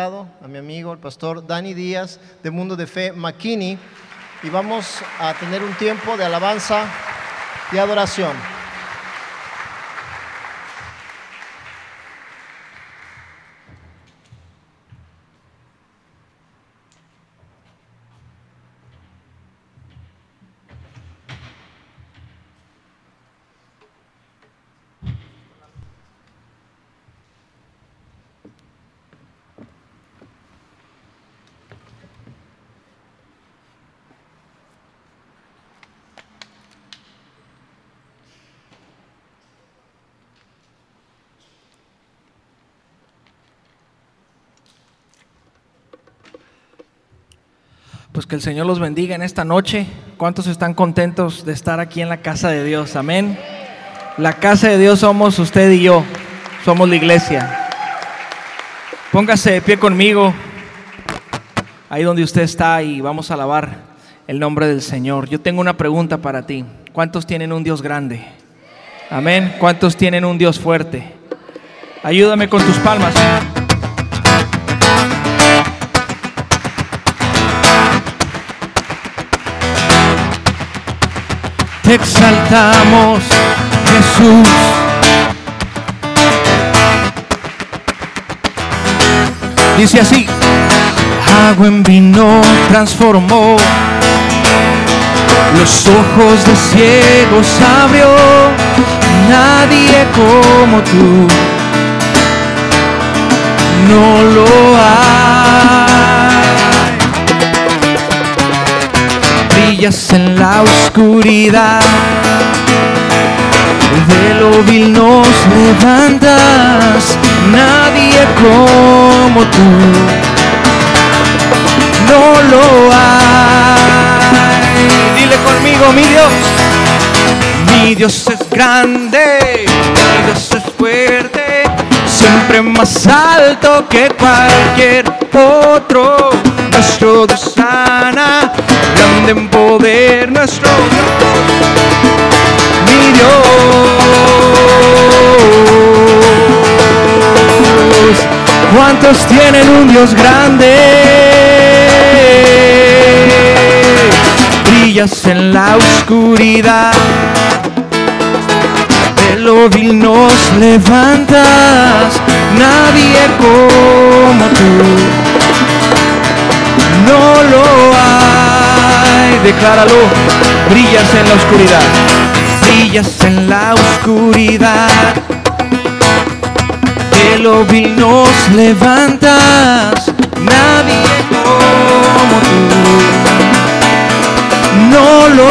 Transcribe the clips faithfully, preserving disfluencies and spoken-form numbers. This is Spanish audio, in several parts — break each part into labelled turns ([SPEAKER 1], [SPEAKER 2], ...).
[SPEAKER 1] invitado, a mi amigo, el pastor Dani Díaz, de Mundo de Fe McKinney, y vamos a tener un tiempo de alabanza y adoración.
[SPEAKER 2] Pues que el Señor los bendiga en esta noche. ¿Cuántos están contentos de estar aquí en la casa de Dios? Amén. La casa de Dios somos usted y yo. Somos la iglesia. Póngase de pie conmigo, ahí donde usted está, y vamos a alabar el nombre del Señor. Yo tengo una pregunta para ti. ¿Cuántos tienen un Dios grande? Amén. ¿Cuántos tienen un Dios fuerte? Ayúdame con tus palmas. Te exaltamos, Jesús. Dice así: agua en vino transformó, los ojos de ciegos abrió, nadie como tú, no lo hay. Brillas en la oscuridad, de lo vil nos levantas, nadie como tú, no lo hay. Dile conmigo: mi Dios, mi Dios es grande, mi Dios es fuerte, siempre más alto que cualquier otro. Nuestro Dios sana, grande en poder, nuestro Dios, mi Dios. ¿Cuántos tienen un Dios grande? Brillas en la oscuridad, de lo vil nos levantas, nadie como tú, no lo hay. Decláralo: brillas en la oscuridad, brillas en la oscuridad, de lo vil nos levantas, nadie como tú, no lo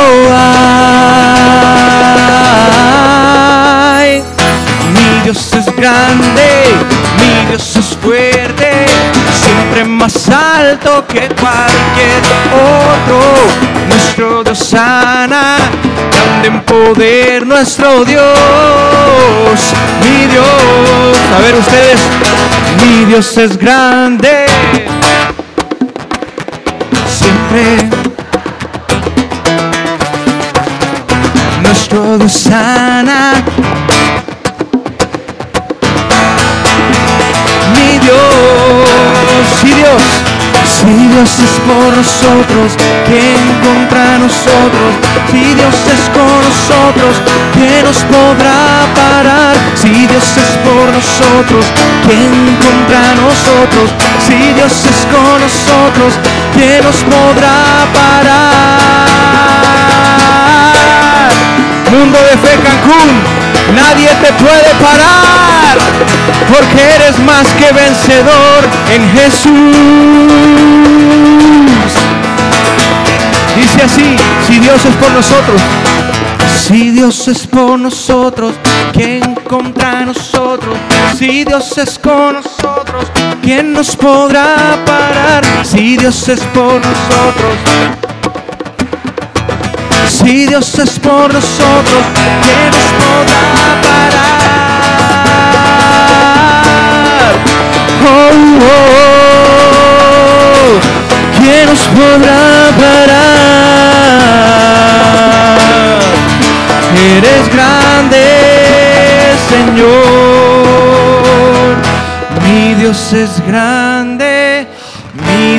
[SPEAKER 2] hay. Mi Dios es grande, mi Dios es fuerte, siempre más alto que cualquier otro. Nuestro Dios sana, grande en poder, nuestro Dios, mi Dios. A ver ustedes: mi Dios es grande, siempre. Nuestro Dios sana, mi Dios, sí Dios. Si Dios es por nosotros, ¿quién contra nosotros? Si Dios es con nosotros, ¿quién nos podrá parar? Si Dios es por nosotros, ¿quién contra nosotros? Si Dios es con nosotros, ¿quién nos podrá parar? Mundo de Fe Cancún, nadie te puede parar, porque eres más que vencedor en Jesús. Dice así: si Dios es por nosotros, si Dios es por nosotros, ¿quién contra nosotros? Si Dios es con nosotros, ¿quién nos podrá parar? Si Dios es por nosotros, si Dios es por nosotros, ¿quién nos podrá parar? Oh, oh, oh. ¿Quién nos podrá parar? Eres grande, Señor, mi Dios es grande.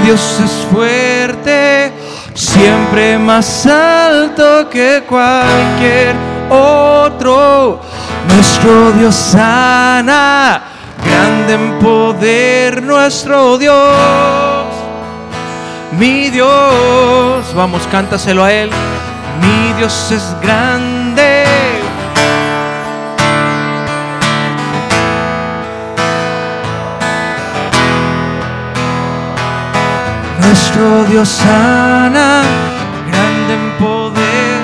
[SPEAKER 2] Dios es fuerte, siempre más alto que cualquier otro. Nuestro Dios sana, grande en poder, nuestro Dios. Mi Dios, vamos, cántaselo a Él. Mi Dios es grande. Nuestro Dios sana, grande en poder.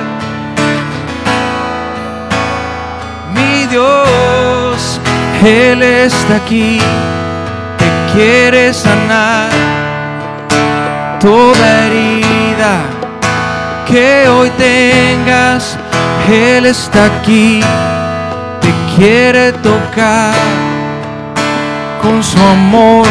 [SPEAKER 2] Mi Dios, Él está aquí, te quiere sanar. Toda herida que hoy tengas, Él está aquí, te quiere tocar con su amor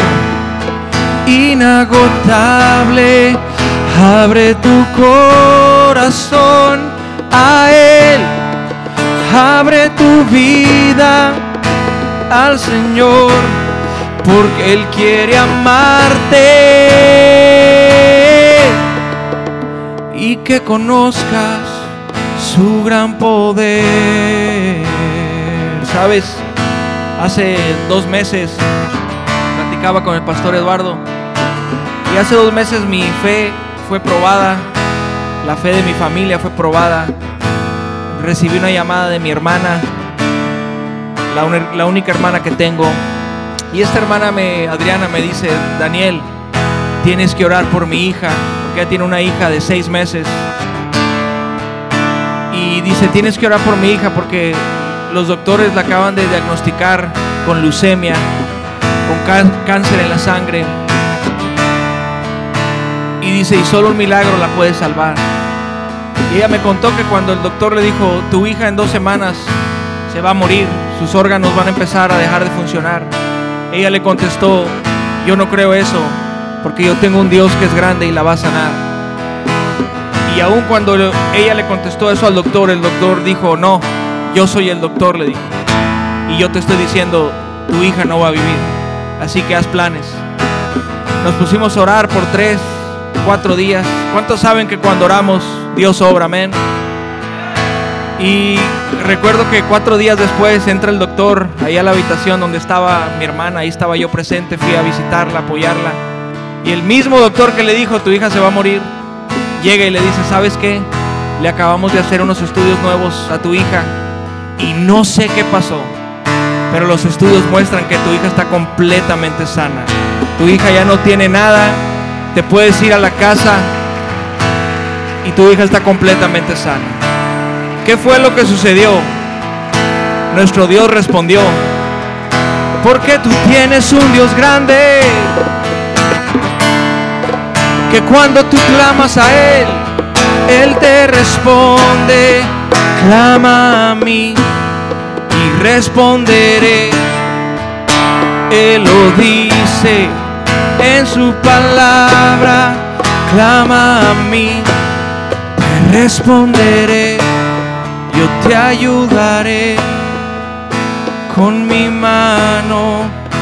[SPEAKER 2] inagotable. Abre tu corazón a Él, abre tu vida al Señor, porque Él quiere amarte y que conozcas su gran poder. ¿Sabes? Hace dos meses platicaba con el pastor Eduardo y hace dos meses mi fe fue probada, la fe de mi familia fue probada. Recibí una llamada de mi hermana, la, un, la única hermana que tengo, y esta hermana, me, Adriana, me dice: Daniel, tienes que orar por mi hija, porque ella tiene una hija de seis meses, y dice: tienes que orar por mi hija porque los doctores la acaban de diagnosticar con leucemia, con cáncer en la sangre, y dice, y solo un milagro la puede salvar. Y ella me contó que cuando el doctor le dijo: tu hija en dos semanas se va a morir, sus órganos van a empezar a dejar de funcionar, ella le contestó: yo no creo eso, porque yo tengo un Dios que es grande y la va a sanar. Y aun cuando ella le contestó eso al doctor, el doctor dijo: no, yo soy el doctor, le dijo, y yo te estoy diciendo, tu hija no va a vivir, así que haz planes. Nos pusimos a orar por tres, cuatro días. ¿Cuántos saben que cuando oramos Dios obra? Amén. Y recuerdo que cuatro días después entra el doctor ahí a la habitación donde estaba mi hermana, ahí estaba yo presente, fui a visitarla, apoyarla, y el mismo doctor que le dijo: tu hija se va a morir, llega y le dice: ¿sabes qué? Le acabamos de hacer unos estudios nuevos a tu hija y no sé qué pasó, pero los estudios muestran que tu hija está completamente sana. Tu hija ya no tiene nada, te puedes ir a la casa y tu hija está completamente sana. ¿Qué fue lo que sucedió? Nuestro Dios respondió: porque tú tienes un Dios grande, que cuando tú clamas a Él, Él te responde. Clama a mí y responderé. Él lo dice en su palabra. Clama a mí, te responderé. Yo te ayudaré con mi mano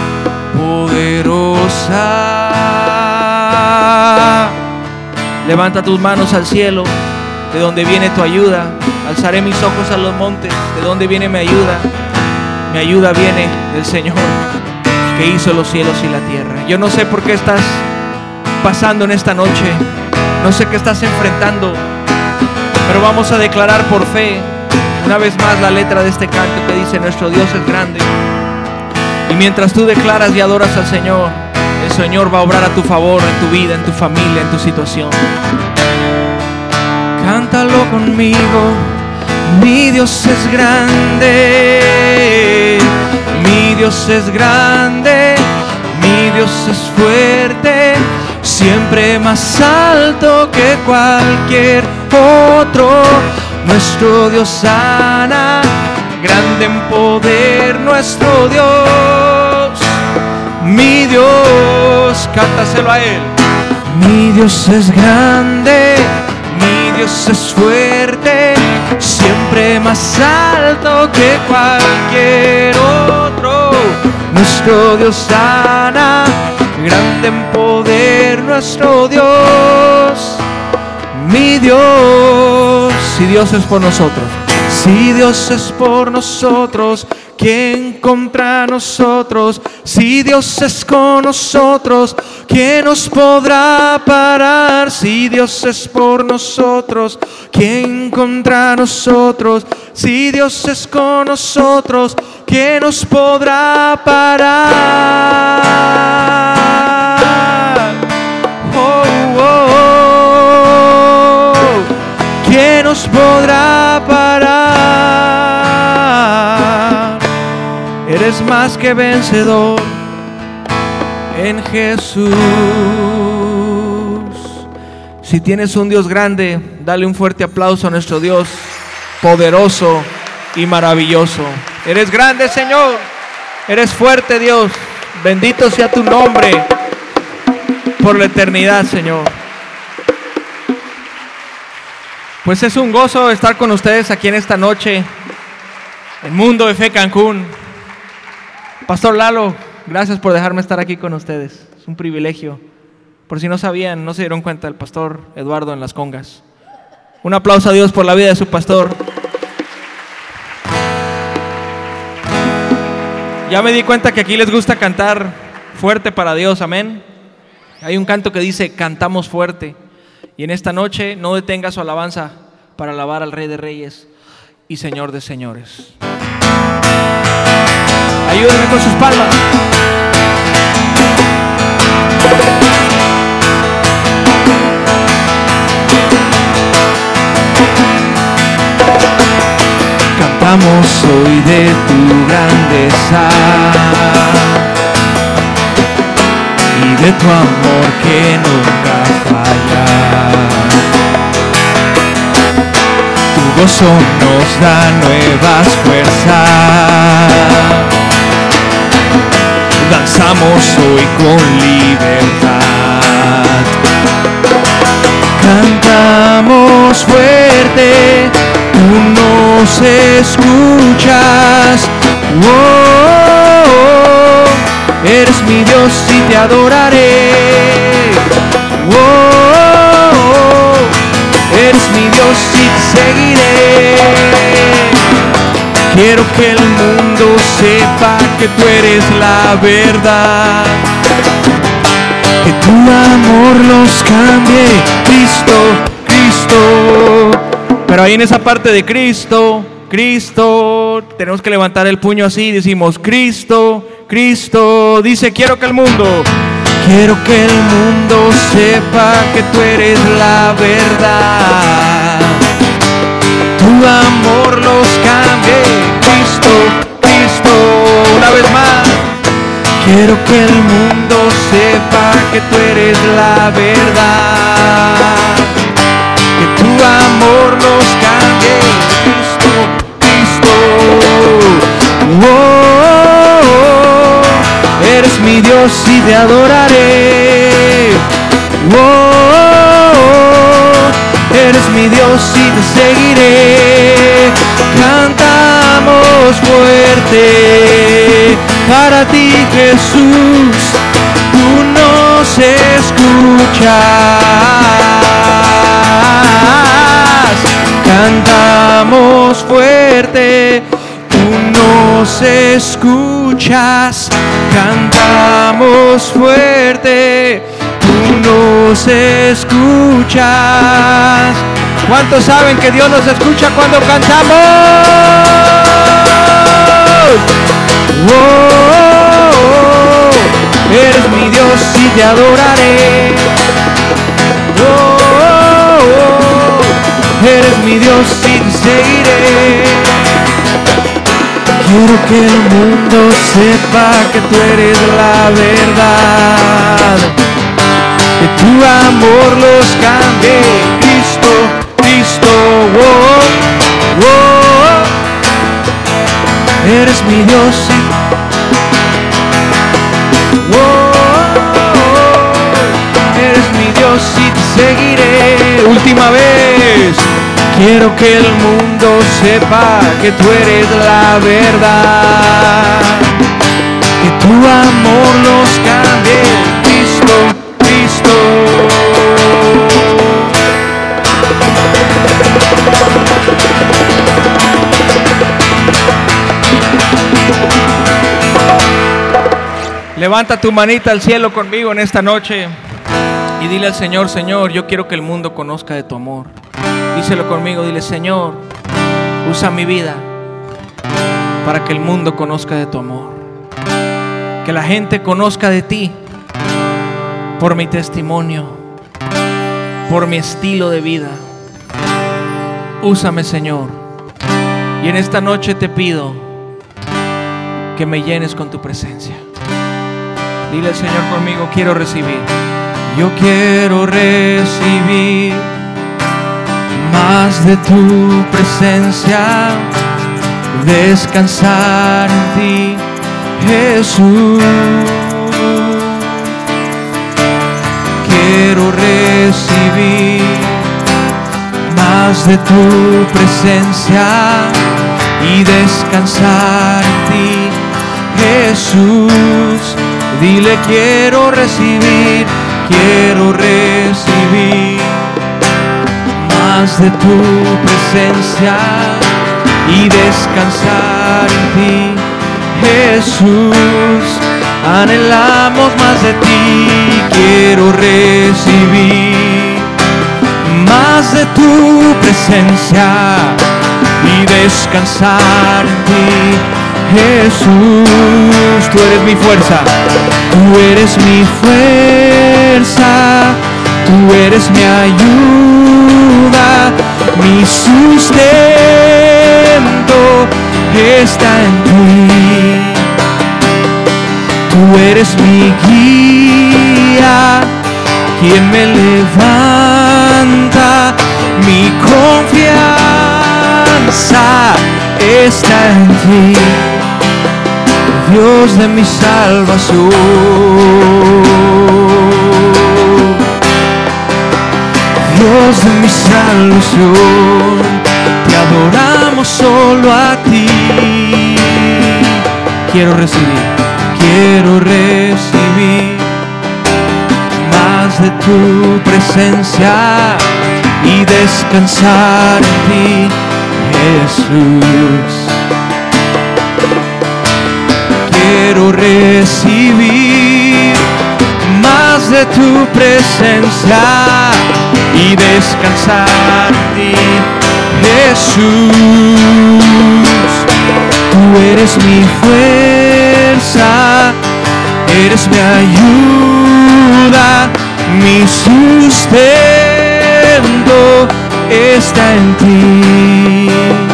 [SPEAKER 2] poderosa. Levanta tus manos al cielo, de donde viene tu ayuda. Alzaré mis ojos a los montes, de donde viene mi ayuda. Mi ayuda viene del Señor, que hizo los cielos y la tierra. Yo no sé por qué estás pasando en esta noche, no sé qué estás enfrentando, pero vamos a declarar por fe una vez más la letra de este canto que dice: nuestro Dios es grande. Y mientras tú declaras y adoras al Señor, el Señor va a obrar a tu favor, en tu vida, en tu familia, en tu situación. Cántalo conmigo. Mi Dios es grande, mi Dios es grande, mi Dios es fuerte, siempre más alto que cualquier otro. Nuestro Dios sana, grande en poder, nuestro Dios. Mi Dios, cántaselo a Él. Mi Dios es grande, mi Dios es fuerte, siempre más alto que cualquier otro. Nuestro Dios sana, grande en poder nuestro Dios, mi Dios. Si Dios es por nosotros, si Dios es por nosotros, ¿quién contra nosotros? Si Dios es con nosotros, ¿quién nos podrá parar? Si Dios es por nosotros, ¿quién contra nosotros? Si Dios es con nosotros, ¿quién nos podrá parar? Oh, oh, oh. ¿Quién nos podrá parar? Eres más que vencedor en Jesús. Si tienes un Dios grande, dale un fuerte aplauso a nuestro Dios poderoso y maravilloso. Eres grande, Señor. Eres fuerte, Dios. Bendito sea tu nombre por la eternidad, Señor. Pues es un gozo estar con ustedes aquí en esta noche en Mundo de Fe Cancún. Pastor Lalo, gracias por dejarme estar aquí con ustedes. Es un privilegio. Por si no sabían, no se dieron cuenta, el pastor Eduardo en las congas. Un aplauso a Dios por la vida de su pastor. Ya me di cuenta que aquí les gusta cantar fuerte para Dios, amén. Hay un canto que dice, cantamos fuerte. Y en esta noche no detenga su alabanza para alabar al Rey de Reyes y Señor de Señores. Ayúdenme con sus palmas. Cantamos hoy de tu grandeza y de tu amor que nunca falla. Tu gozo nos da nuevas fuerzas. Danzamos hoy con libertad. Cantamos fuerte, tú nos escuchas. Oh, oh, oh, eres mi Dios y te adoraré. Oh, oh, oh, eres mi Dios y te seguiré. Quiero que el mundo sepa que tú eres la verdad, que tu amor los cambie, Cristo, Cristo. Pero ahí en esa parte de Cristo, Cristo, tenemos que levantar el puño así y decimos, Cristo, Cristo. Dice, quiero que el mundo, quiero que el mundo sepa que tú eres la verdad, tu amor los cambie, Cristo, Cristo. Una vez más, quiero que el mundo sepa que tú eres la verdad, que tu amor los cambie, Cristo, Cristo. Oh, oh, oh, eres mi Dios y te adoraré. Oh, oh, oh, eres mi Dios y te seguiré. Cantamos fuerte para ti, Jesús, tú nos escuchas. Cantamos fuerte, tú nos escuchas. Cantamos fuerte, tú nos escuchas. ¿Cuántos saben que Dios nos escucha cuando cantamos? Oh, oh, oh, eres mi Dios y te adoraré. Oh, oh, oh, eres mi Dios y te seguiré. Quiero que el mundo sepa que tú eres la verdad, que tu amor los cambie, Cristo, Cristo. Oh, oh, eres mi Dios y oh, oh, eres mi Dios y te seguiré. Última vez. Quiero que el mundo sepa que tú eres la verdad, que tu amor los cambie, Levanta tu manita al cielo conmigo en esta noche y dile al Señor: Señor, yo quiero que el mundo conozca de tu amor. Díselo conmigo, dile: Señor, usa mi vida para que el mundo conozca de tu amor. Que la gente conozca de ti por mi testimonio, por mi estilo de vida. Úsame, Señor. Y en esta noche te pido que me llenes con tu presencia. Dile al Señor conmigo: quiero recibir. Yo quiero recibir más de tu presencia, descansar en ti, Jesús. Quiero recibir más de tu presencia y descansar en ti, Jesús. Dile: quiero recibir, quiero recibir más de tu presencia y descansar en ti, Jesús. Anhelamos más de ti, quiero recibir más de tu presencia y descansar en ti, Jesús. Tú eres mi fuerza, tú eres mi fuerza, tú eres mi ayuda, mi sustento está en ti. Tú eres mi guía, quien me levanta, mi confianza está en ti, Dios de mi salvación. Dios de mi salvación, te adoramos solo a ti. Quiero recibir, quiero recibir más de tu presencia y descansar en ti, Jesús. Quiero recibir más de tu presencia y descansar en ti, Jesús. Tú eres mi fuerza, eres mi ayuda, mi sustento está en ti.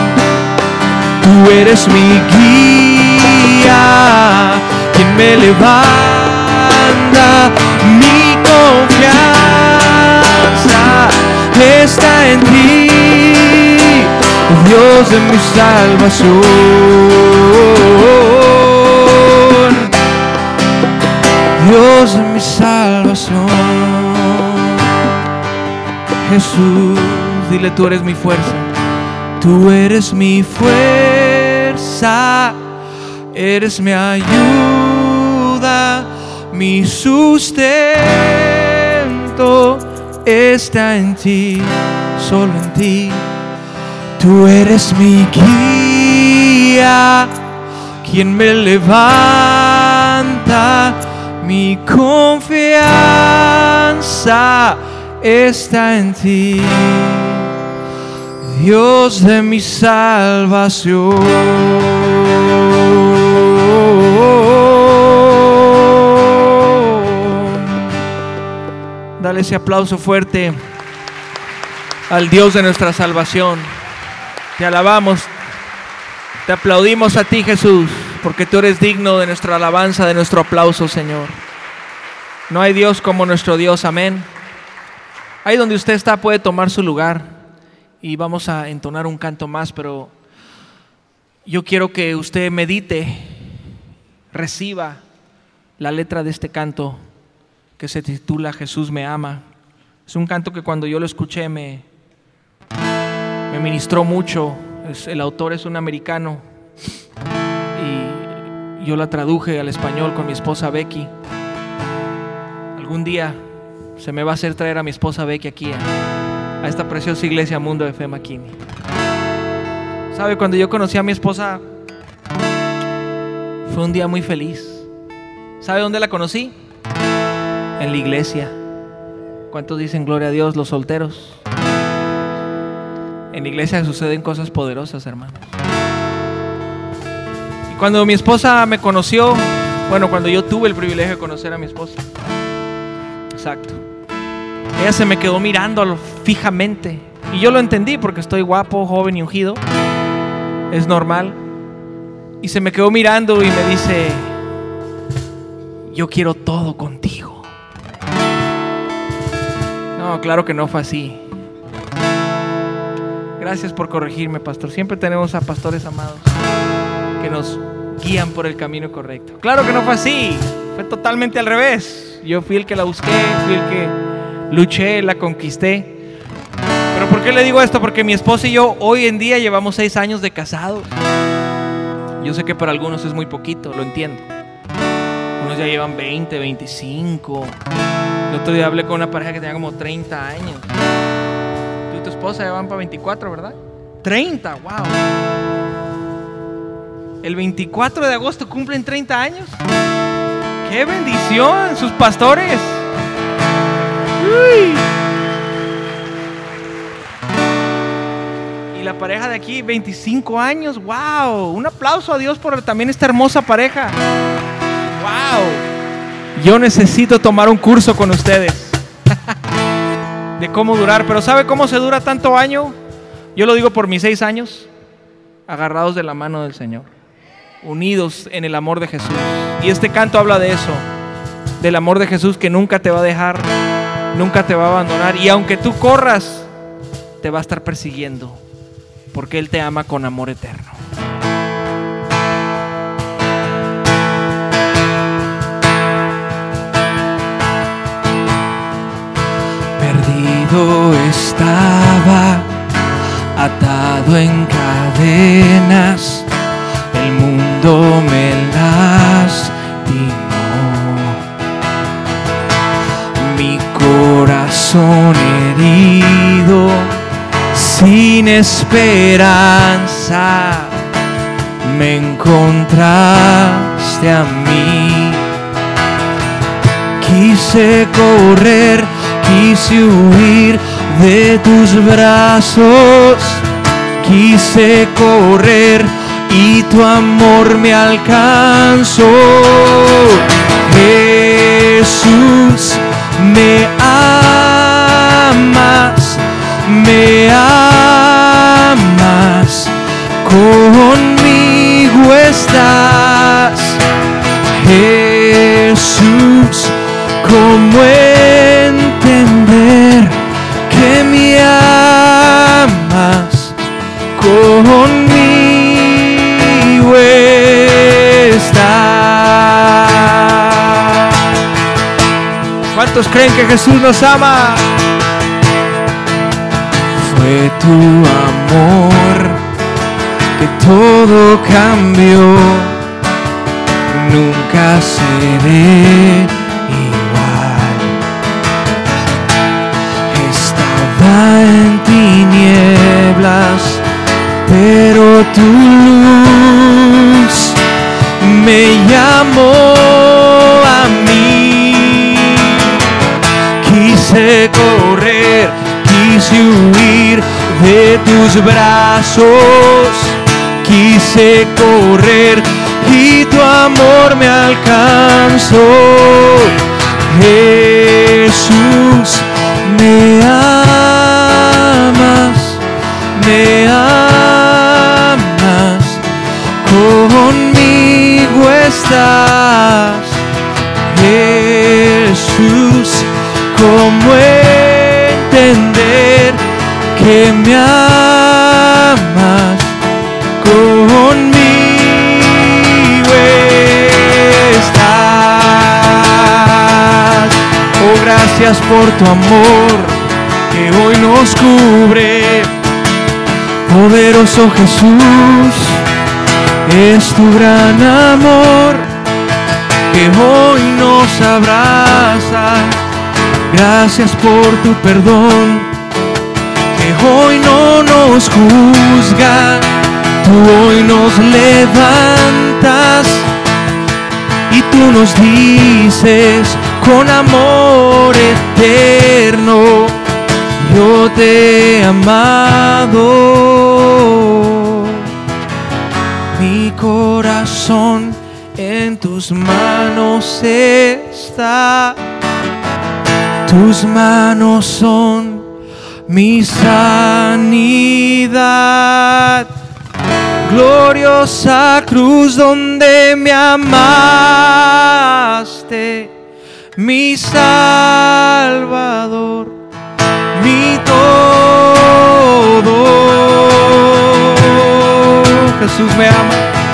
[SPEAKER 2] Tú eres mi guía, quien me levanta, mi confianza está en ti, Dios de mi salvación. Dios de mi salvación. Jesús, dile: tú eres mi fuerza, tú eres mi fuerza, eres mi ayuda, mi sustento está en ti, solo en ti. Tú eres mi guía, quien me levanta, mi confianza está en ti, Dios de mi salvación. Dale ese aplauso fuerte al Dios de nuestra salvación. Te alabamos, te aplaudimos a ti, Jesús, porque tú eres digno de nuestra alabanza, de nuestro aplauso, Señor. No hay Dios como nuestro Dios, amén. Ahí donde usted está puede tomar su lugar y vamos a entonar un canto más, pero yo quiero que usted medite, reciba la letra de este canto que se titula Jesús me ama. Es un canto que cuando yo lo escuché me, me ministró mucho. Es, el autor es un americano y yo la traduje al español con mi esposa Becky. Algún día se me va a hacer traer a mi esposa Becky aquí a, a esta preciosa iglesia Mundo de Fe McKinney. ¿Sabe? Cuando yo conocí a mi esposa fue un día muy feliz. ¿Sabe dónde la conocí? En la iglesia. ¿Cuántos dicen gloria a Dios, los solteros? En la iglesia suceden cosas poderosas, hermanos. Y cuando mi esposa me conoció, bueno, cuando yo tuve el privilegio de conocer a mi esposa, exacto, ella se me quedó mirando fijamente. Y yo lo entendí porque estoy guapo, joven y ungido. Es normal. Y se me quedó mirando y me dice: yo quiero todo contigo. No, claro que no fue así. Gracias por corregirme, pastor. Siempre tenemos a pastores amados que nos guían por el camino correcto. Claro que no fue así. Fue totalmente al revés. Yo fui el que la busqué, fui el que luché, la conquisté. Pero ¿por qué le digo esto? Porque mi esposa y yo hoy en día llevamos seis años de casados. Yo sé que para algunos es muy poquito, lo entiendo. Unos ya llevan veinte, veinticinco. El otro día hablé con una pareja que tenía como treinta años. Tú y tu esposa ya van para veinticuatro, ¿verdad? treinta, wow. El veinticuatro de agosto cumplen treinta años. ¡Qué bendición! Sus pastores. Uy. Y la pareja de aquí, veinticinco años. ¡Wow! Un aplauso a Dios por también esta hermosa pareja. ¡Wow! Yo necesito tomar un curso con ustedes de cómo durar. Pero ¿sabe cómo se dura tanto año? Yo lo digo por mis seis años, agarrados de la mano del Señor, unidos en el amor de Jesús. Y este canto habla de eso, del amor de Jesús, que nunca te va a dejar, nunca te va a abandonar. Y aunque tú corras, te va a estar persiguiendo, porque Él te ama con amor eterno. Perdido estaba, atado en cadenas, el mundo me lastimó. Mi corazón herido, sin esperanza, me encontraste a mí. Quise correr, quise huir de tus brazos, quise correr y tu amor me alcanzó. Jesús, me amas, me amas, conmigo estás. Jesús, ¿cómo entender que me amas? Conmigo estás. ¿Cuántos creen que Jesús nos ama? Fue tu amor que todo cambió. Nunca seré igual. Estaba en tinieblas, pero tu luz me llamó a mí. Quise correr, quise huir de tus brazos, quise correr y tu amor me alcanzó. Jesús, me amas, me amas, conmigo estás. Jesús, ¿cómo entender que me amas? Conmigo estás. Oh, gracias por tu amor que hoy nos cubre. Poderoso Jesús, es tu gran amor que hoy nos abraza. Gracias por tu perdón que hoy no nos juzga. Tú hoy nos levantas y Y tú nos dices con amor eterno, yo te he amado. Mi corazón en tus manos está. Tus manos son mi sanidad. Gloriosa cruz donde me amaste, mi Salvador, mi todo. Jesús me ama.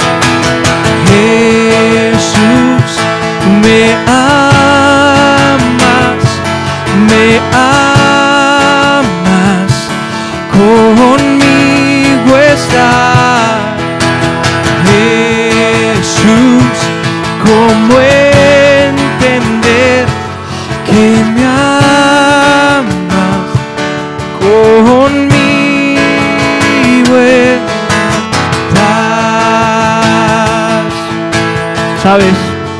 [SPEAKER 2] Jesús me amas, me amas, conmigo estás. Jesús, ¿cómo entender que me amas? Conmigo estás. ¿Sabes?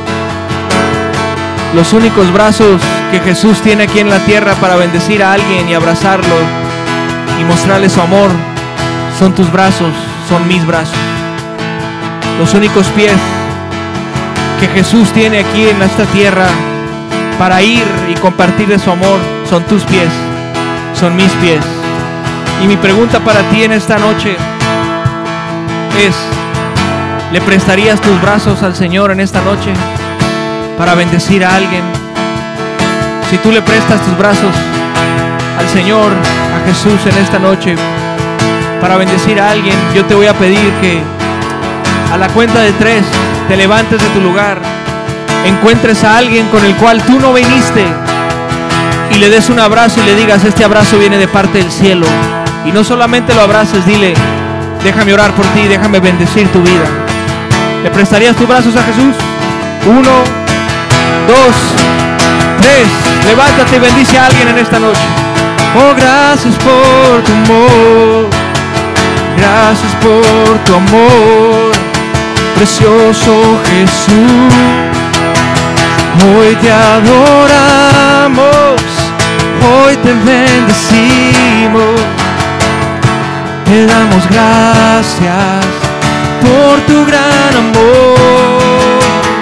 [SPEAKER 2] Los únicos brazos que Jesús tiene aquí en la tierra para bendecir a alguien y abrazarlo y mostrarle su amor son tus brazos, son mis brazos. Los únicos pies que Jesús tiene aquí en esta tierra para ir y compartir de su amor son tus pies, son mis pies. Y mi pregunta para ti en esta noche es: ¿le prestarías tus brazos al Señor en esta noche para bendecir a alguien? Si tú le prestas tus brazos al Señor, a Jesús en esta noche para bendecir a alguien, yo te voy a pedir que a la cuenta de tres te levantes de tu lugar, encuentres a alguien con el cual tú no viniste y le des un abrazo y le digas: este abrazo viene de parte del cielo. Y no solamente lo abraces, dile: déjame orar por ti, déjame bendecir tu vida. ¿Le prestarías tus brazos a Jesús? Uno, dos, tres. Levántate y bendice a alguien en esta noche. Oh, gracias por tu amor, gracias por tu amor, precioso Jesús. Hoy te adoramos, hoy te bendecimos, te damos gracias por tu gran amor.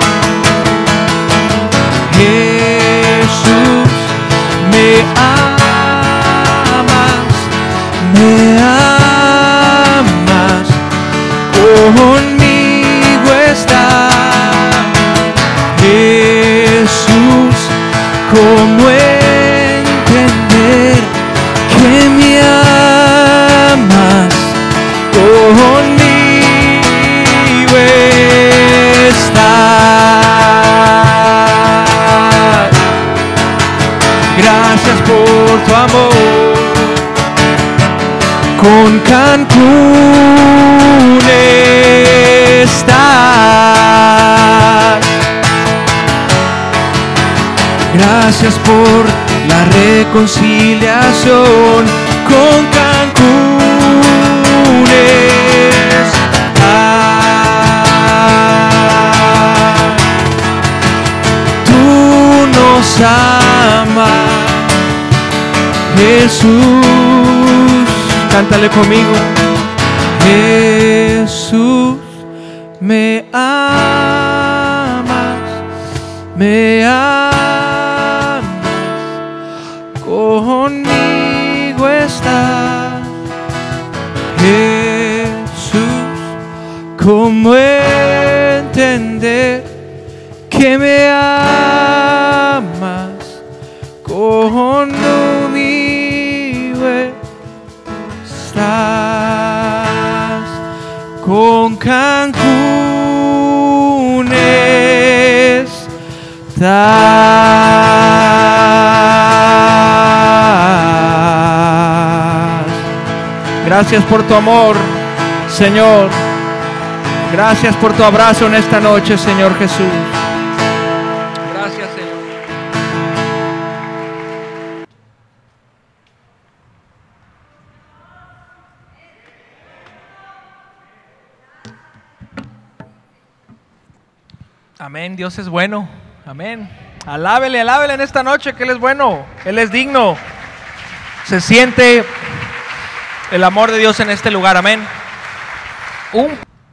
[SPEAKER 2] Jesús, me amas, me amas, conmigo estás. Jesús, ¿cómo entender que me amas? Conmigo estás. Gracias por tu amor. Con Cancún estás. Gracias por la reconciliación. Con Cancún estás. Tú nos amas, Jesús. Cántale conmigo. Jesús, me amas, me amas, conmigo estás. Jesús, ¿cómo entender que me amas? Conmigo estás. Con Cancún estás. Gracias por tu amor, Señor. Gracias por tu abrazo en esta noche, Señor Jesús. Gracias, Señor. Amén, Dios es bueno, amén. Alábele, alábele en esta noche que Él es bueno, Él es digno. Se siente el amor de Dios en este lugar, amén. Un...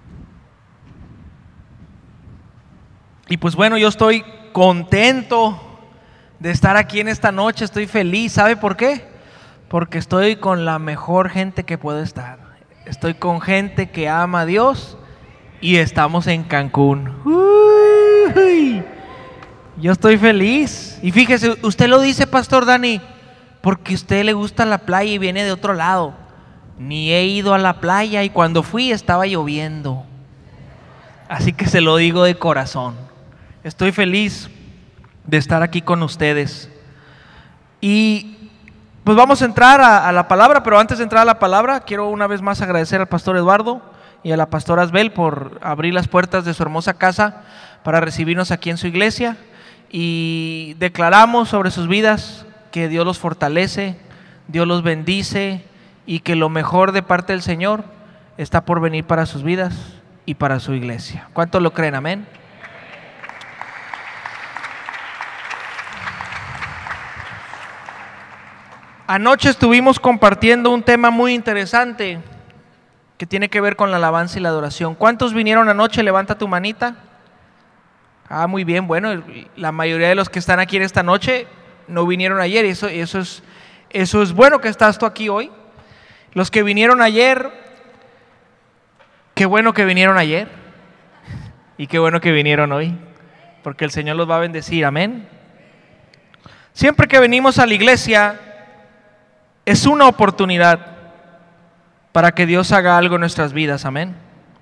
[SPEAKER 2] Y pues bueno, yo estoy contento de estar aquí en esta noche, estoy feliz. ¿Sabe por qué? Porque estoy con la mejor gente que puedo estar. Estoy con gente que ama a Dios y estamos en Cancún. Uy, yo estoy feliz. Y fíjese, usted lo dice, Pastor Dani, porque a usted le gusta la playa y viene de otro lado. Ni he ido a la playa y cuando fui estaba lloviendo. Así que se lo digo de corazón. Estoy feliz de estar aquí con ustedes. Y pues vamos a entrar a, a la palabra, pero antes de entrar a la palabra, quiero una vez más agradecer al pastor Eduardo y a la pastora Asbel por abrir las puertas de su hermosa casa para recibirnos aquí en su iglesia. Y declaramos sobre sus vidas que Dios los fortalece, Dios los bendice y que lo mejor de parte del Señor está por venir para sus vidas y para su iglesia. ¿Cuántos lo creen? Amén. Anoche estuvimos compartiendo un tema muy interesante que tiene que ver con la alabanza y la adoración. ¿Cuántos vinieron anoche? Levanta tu manita. Ah, muy bien, bueno, la mayoría de los que están aquí en esta noche no vinieron ayer y eso, eso, es, eso es bueno que estás tú aquí hoy. Los que vinieron ayer, qué bueno que vinieron ayer y qué bueno que vinieron hoy, porque el Señor los va a bendecir, amén. Siempre que venimos a la iglesia es una oportunidad para que Dios haga algo en nuestras vidas, amén.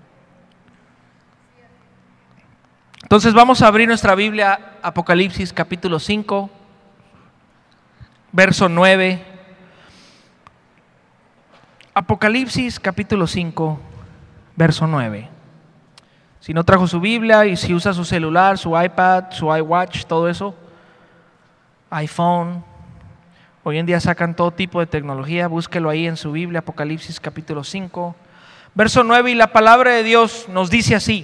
[SPEAKER 2] Entonces vamos a abrir nuestra Biblia, Apocalipsis capítulo cinco, verso nueve. Apocalipsis capítulo cinco, verso nueve. Si no trajo su Biblia y si usa su celular, su iPad, su iWatch, todo eso, iPhone, hoy en día sacan todo tipo de tecnología, búsquelo ahí en su Biblia, Apocalipsis capítulo cinco, verso nueve, y la palabra de Dios nos dice así: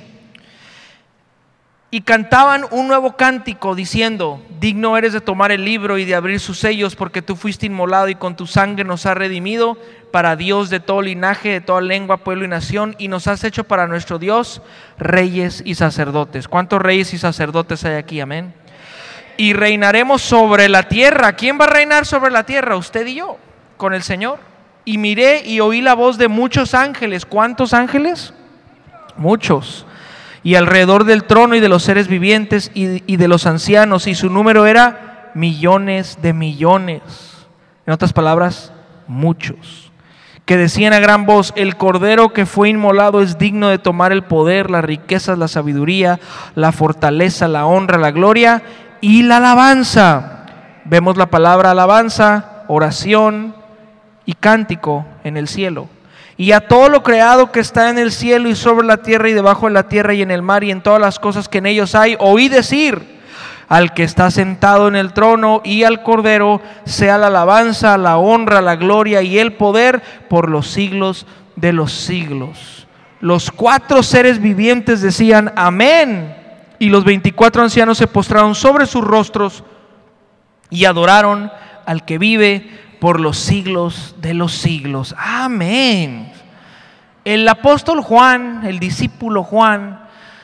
[SPEAKER 2] y cantaban un nuevo cántico diciendo: digno eres de tomar el libro y de abrir sus sellos, porque tú fuiste inmolado y con tu sangre nos has redimido para Dios de todo linaje, de toda lengua, pueblo y nación, y nos has hecho para nuestro Dios reyes y sacerdotes. ¿Cuántos reyes y sacerdotes hay aquí? Amén. Y reinaremos sobre la tierra. ¿Quién va a reinar sobre la tierra? Usted y yo, con el Señor. Y miré y oí la voz de muchos ángeles. ¿Cuántos ángeles? Muchos. Y alrededor del trono y de los seres vivientes y, y de los ancianos, y su número era millones de millones. En otras palabras, muchos. Que decían a gran voz: el cordero que fue inmolado es digno de tomar el poder, las riquezas, la sabiduría, la fortaleza, la honra, la gloria y la alabanza. Vemos la palabra alabanza, oración y cántico en el cielo. Y a todo lo creado que está en el cielo y sobre la tierra y debajo de la tierra y en el mar y en todas las cosas que en ellos hay, oí decir: al que está sentado en el trono y al Cordero sea la alabanza, la honra, la gloria y el poder por los siglos de los siglos. Los cuatro seres vivientes decían: amén. Y los veinticuatro ancianos se postraron sobre sus rostros y adoraron al que vive por los siglos de los siglos. Amén. El apóstol Juan, el discípulo Juan,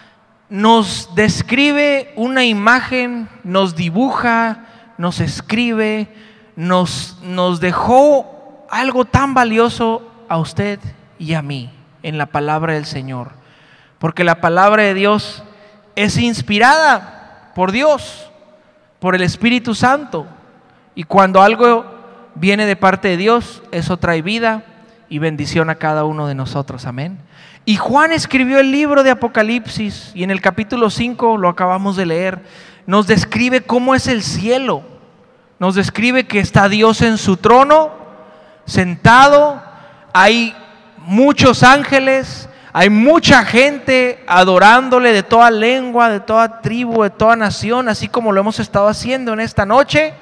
[SPEAKER 2] nos describe una imagen, nos dibuja, nos escribe, nos, nos dejó algo tan valioso a usted y a mí en la palabra del Señor. Porque la palabra de Dios es inspirada por Dios, por el Espíritu Santo. Y cuando algo viene de parte de Dios, eso trae vida y bendición a cada uno de nosotros, amén. Y Juan escribió el libro de Apocalipsis y en el capítulo cinco, lo acabamos de leer, nos describe cómo es el cielo. Nos describe que está Dios en su trono, sentado, hay muchos ángeles, hay mucha gente adorándole de toda lengua, de toda tribu, de toda nación, así como lo hemos estado haciendo en esta noche.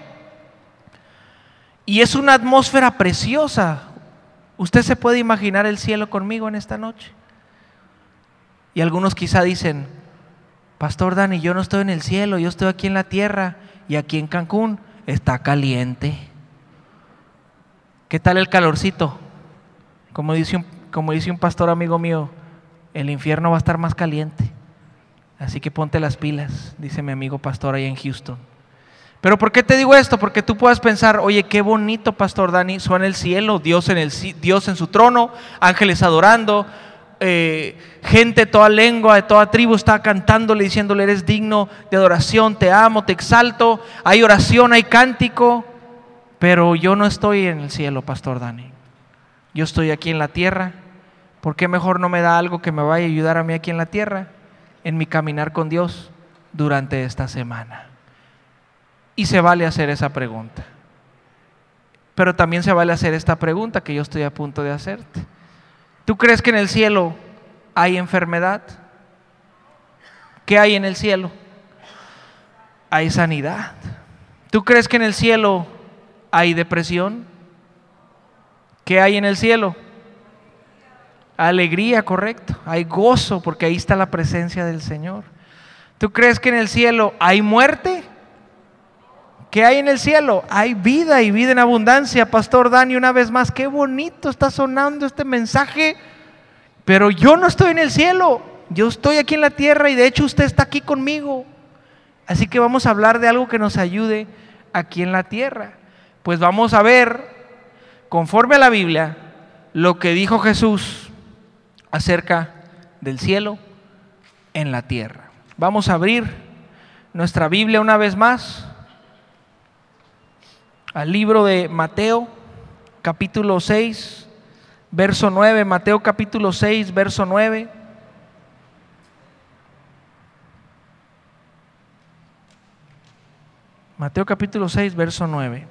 [SPEAKER 2] Y es una atmósfera preciosa. ¿Usted se puede imaginar el cielo conmigo en esta noche? Y algunos quizá dicen: Pastor Dani, yo no estoy en el cielo, yo estoy aquí en la tierra y aquí en Cancún está caliente. ¿Qué tal el calorcito? Como dice un, como dice un pastor amigo mío, el infierno va a estar más caliente. Así que ponte las pilas, dice mi amigo pastor allá en Houston. Pero ¿por qué te digo esto? Porque tú puedas pensar, oye, qué bonito, Pastor Dani, suena el cielo, Dios en, el, Dios en su trono, ángeles adorando, eh, gente de toda lengua, de toda tribu está cantándole, diciéndole, eres digno de adoración, te amo, te exalto, hay oración, hay cántico, pero yo no estoy en el cielo, Pastor Dani. Yo estoy aquí en la tierra. ¿Por qué mejor no me da algo que me vaya a ayudar a mí aquí en la tierra, en mi caminar con Dios durante esta semana? Y se vale hacer esa pregunta. Pero también se vale hacer esta pregunta que yo estoy a punto de hacerte. ¿Tú crees que en el cielo hay enfermedad? ¿Qué hay en el cielo? Hay sanidad. ¿Tú crees que en el cielo hay depresión? ¿Qué hay en el cielo? Alegría, correcto. Hay gozo, porque ahí está la presencia del Señor. ¿Tú crees que en el cielo hay muerte? ¿Qué hay en el cielo? Hay vida y vida en abundancia. Pastor Dani, una vez más, qué bonito está sonando este mensaje, pero yo no estoy en el cielo, yo estoy aquí en la tierra y de hecho usted está aquí conmigo. Así que vamos a hablar de algo que nos ayude aquí en la tierra. Pues vamos a ver, conforme a la Biblia, lo que dijo Jesús acerca del cielo en la tierra. Vamos a abrir nuestra Biblia una vez más al libro de Mateo, capítulo seis, verso nueve. Mateo capítulo seis, verso nueve. Mateo capítulo seis, verso nueve.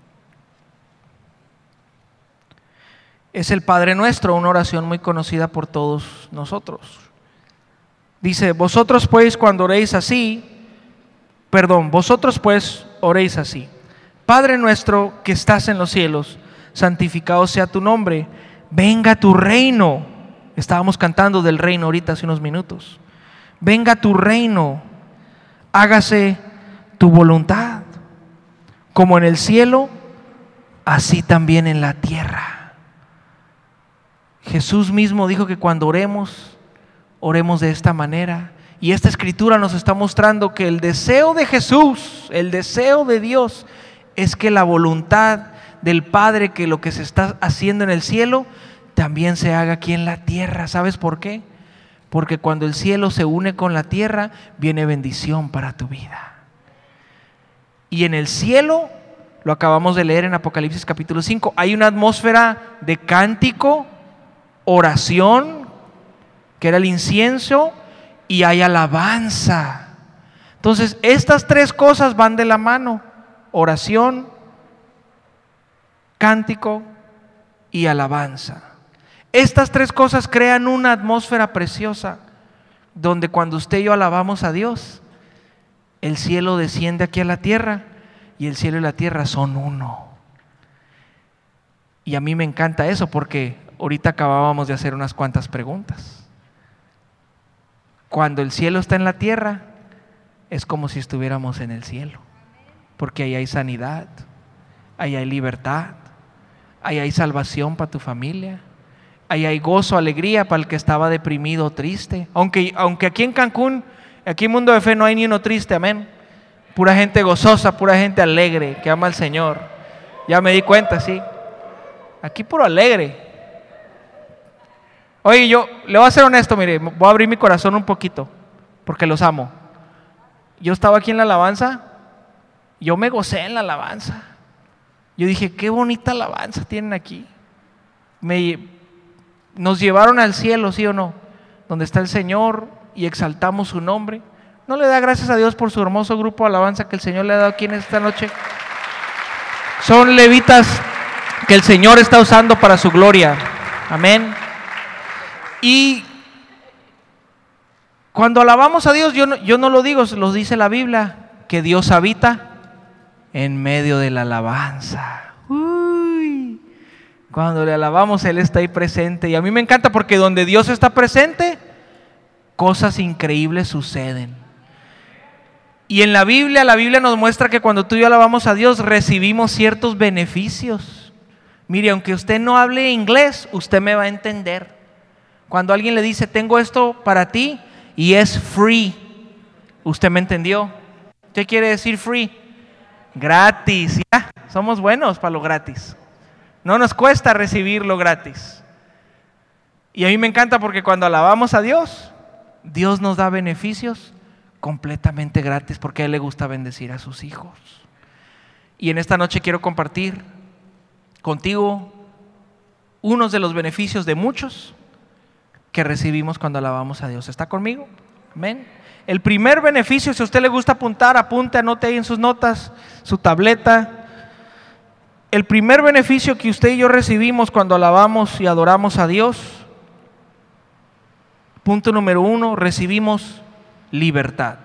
[SPEAKER 2] Es el Padre Nuestro, una oración muy conocida por todos nosotros. Dice, vosotros pues cuando oréis así, perdón, vosotros pues oréis así. Padre nuestro que estás en los cielos, santificado sea tu nombre, venga tu reino. Estábamos cantando del reino ahorita hace unos minutos. Venga tu reino, hágase tu voluntad, como en el cielo, así también en la tierra. Jesús mismo dijo que cuando oremos, oremos de esta manera. Y esta escritura nos está mostrando que el deseo de Jesús, el deseo de Dios, es que la voluntad del Padre, que lo que se está haciendo en el cielo, también se haga aquí en la tierra. ¿Sabes por qué? Porque cuando el cielo se une con la tierra, viene bendición para tu vida. Y en el cielo, lo acabamos de leer en Apocalipsis capítulo cinco, hay una atmósfera de cántico, oración, que era el incienso, y hay alabanza. Entonces, estas tres cosas van de la mano: oración, cántico y alabanza. Estas tres cosas crean una atmósfera preciosa, donde cuando usted y yo alabamos a Dios, el cielo desciende aquí a la tierra, y el cielo y la tierra son uno. Y a mí me encanta eso, porque ahorita acabábamos de hacer unas cuantas preguntas. Cuando el cielo está en la tierra, es como si estuviéramos en el cielo, porque ahí hay sanidad, ahí hay libertad, ahí hay salvación para tu familia, ahí hay gozo, alegría para el que estaba deprimido o triste. Aunque, aunque aquí en Cancún, aquí en Mundo de Fe, no hay ni uno triste, amén. Pura gente gozosa, pura gente alegre, que ama al Señor. Ya me di cuenta, sí. Aquí puro alegre. Oye, yo le voy a ser honesto, mire, voy a abrir mi corazón un poquito, porque los amo. Yo estaba aquí en la alabanza, yo me gocé en la alabanza. Yo dije, qué bonita alabanza tienen aquí. Me, nos llevaron al cielo, ¿sí o no? Donde está el Señor y exaltamos su nombre. ¿No le da gracias a Dios por su hermoso grupo de alabanza que el Señor le ha dado aquí en esta noche? Son levitas que el Señor está usando para su gloria. Amén. Y cuando alabamos a Dios, yo no, yo no lo digo, lo dice la Biblia, que Dios habita en medio de la alabanza. Uy, cuando le alabamos, Él está ahí presente. Y a mí me encanta porque donde Dios está presente, cosas increíbles suceden. Y en la Biblia, la Biblia nos muestra que cuando tú y yo alabamos a Dios, recibimos ciertos beneficios. Mire, aunque usted no hable inglés, usted me va a entender. Cuando alguien le dice, tengo esto para ti y es free, usted me entendió. ¿Qué quiere decir free? Gratis. Ya, somos buenos para lo gratis. No nos cuesta recibirlo gratis. Y a mí me encanta porque cuando alabamos a Dios, Dios nos da beneficios completamente gratis porque a Él le gusta bendecir a sus hijos. Y en esta noche quiero compartir contigo unos de los beneficios de muchos que recibimos cuando alabamos a Dios. ¿Está conmigo? Amén. El primer beneficio, si a usted le gusta apuntar, apunte, anote ahí en sus notas, su tableta. El primer beneficio que usted y yo recibimos cuando alabamos y adoramos a Dios, punto número uno, recibimos libertad.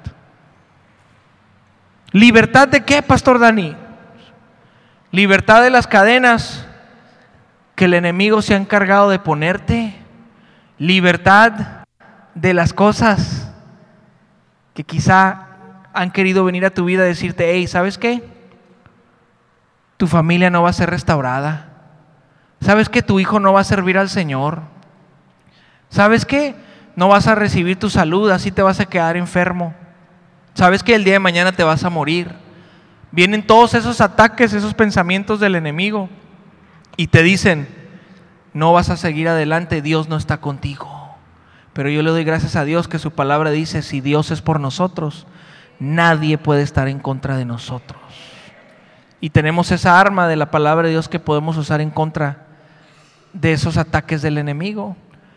[SPEAKER 2] ¿Libertad de qué, Pastor Dani? Libertad de las cadenas que el enemigo se ha encargado de ponerte. Libertad de las cosas que quizá han querido venir a tu vida a decirte, hey, ¿sabes qué? Tu familia no va a ser restaurada. ¿Sabes qué? Tu hijo no va a servir al Señor. ¿Sabes qué? No vas a recibir tu salud, así te vas a quedar enfermo. ¿Sabes que el día de mañana te vas a morir? Vienen todos esos ataques, esos pensamientos del enemigo y te dicen, no vas a seguir adelante, Dios no está contigo. Pero yo le doy gracias a Dios que su palabra dice, si Dios es por nosotros, nadie puede estar en contra de nosotros. Y tenemos esa arma de la palabra de Dios que podemos usar en contra de esos ataques del enemigo.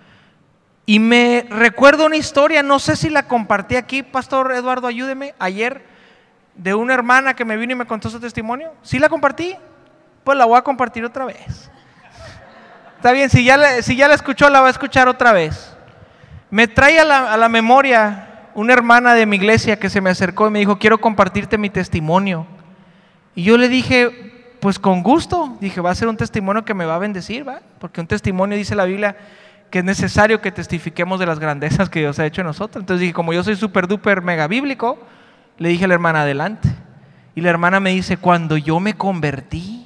[SPEAKER 2] Y me recuerdo una historia, no sé si la compartí aquí, Pastor Eduardo, ayúdeme, ayer, de una hermana que me vino y me contó su testimonio. ¿Sí la compartí? Pues la voy a compartir otra vez. Está bien, si ya la, si ya la escuchó, la va a escuchar otra vez. Me trae a la, a la memoria una hermana de mi iglesia que se me acercó y me dijo, quiero compartirte mi testimonio. Y yo le dije, pues con gusto. Dije, va a ser un testimonio que me va a bendecir, ¿va? Porque un testimonio, dice la Biblia, que es necesario que testifiquemos de las grandezas que Dios ha hecho en nosotros. Entonces dije, como yo soy súper duper mega bíblico, le dije a la hermana, adelante. Y la hermana me dice, cuando yo me convertí,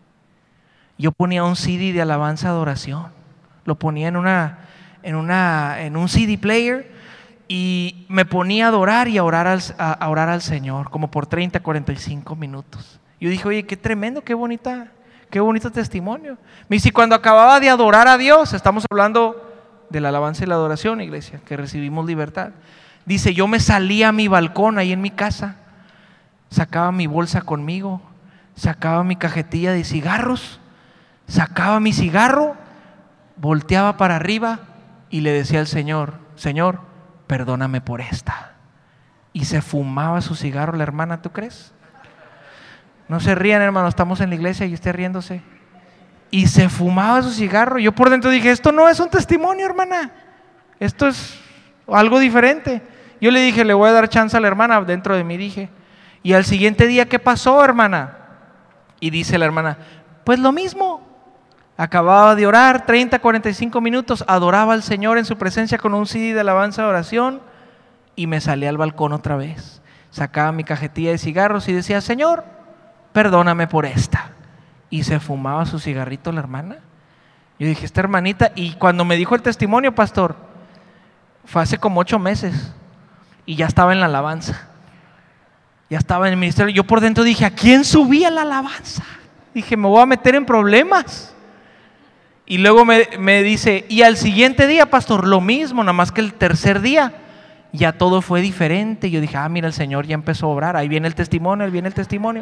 [SPEAKER 2] yo ponía un C D de alabanza, adoración. Lo ponía en una, en una, en un C D player y me ponía a adorar y a orar al, a, a orar al Señor, como por treinta, cuarenta y cinco minutos. Yo dije, oye, qué tremendo, qué bonita, qué bonito testimonio. Me dice, cuando acababa de adorar a Dios, estamos hablando de la alabanza y la adoración, iglesia, que recibimos libertad. Dice, yo me salía a mi balcón ahí en mi casa, sacaba mi bolsa conmigo, sacaba mi cajetilla de cigarros, sacaba mi cigarro, volteaba para arriba y le decía al Señor, Señor, perdóname por esta. Y se fumaba su cigarro la hermana, ¿tú crees? No se rían, hermano, estamos en la iglesia y esté riéndose. Y se fumaba su cigarro. Yo por dentro dije, esto no es un testimonio, hermana, esto es algo diferente. Yo le dije, le voy a dar chance a la hermana, dentro de mí dije. Y al siguiente día, ¿qué pasó, hermana? Y dice la hermana, pues lo mismo. Acababa de orar treinta, cuarenta y cinco minutos, adoraba al Señor en su presencia con un C D de alabanza de oración y me salí al balcón otra vez. Sacaba mi cajetilla de cigarros y decía, Señor, perdóname por esta. Y se fumaba su cigarrito la hermana. Yo dije, esta hermanita, y cuando me dijo el testimonio, pastor, fue hace como ocho meses y ya estaba en la alabanza. Ya estaba en el ministerio. Yo por dentro dije, ¿a quién subía la alabanza? Dije, me voy a meter en problemas. Y luego me, me dice, y al siguiente día, pastor, lo mismo, nada más que el tercer día ya todo fue diferente. Yo dije, ah, mira, el Señor ya empezó a obrar. Ahí viene el testimonio, ahí viene el testimonio.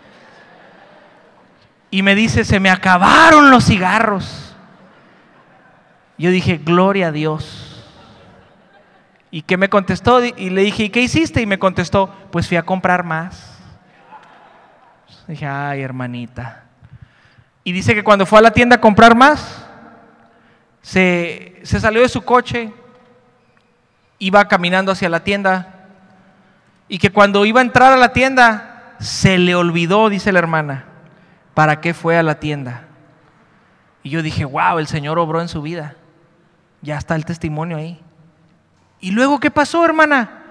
[SPEAKER 2] Y me dice, se me acabaron los cigarros. Yo dije, gloria a Dios. ¿Y qué me contestó? Y le dije, ¿y qué hiciste? Y me contestó, pues fui a comprar más. Dije, ay, hermanita. Y dice que cuando fue a la tienda a comprar más, se, se salió de su coche, iba caminando hacia la tienda, y que cuando iba a entrar a la tienda, se le olvidó, dice la hermana, ¿para qué fue a la tienda? Y yo dije, wow, el Señor obró en su vida. Ya está el testimonio ahí. ¿Y luego qué pasó, hermana?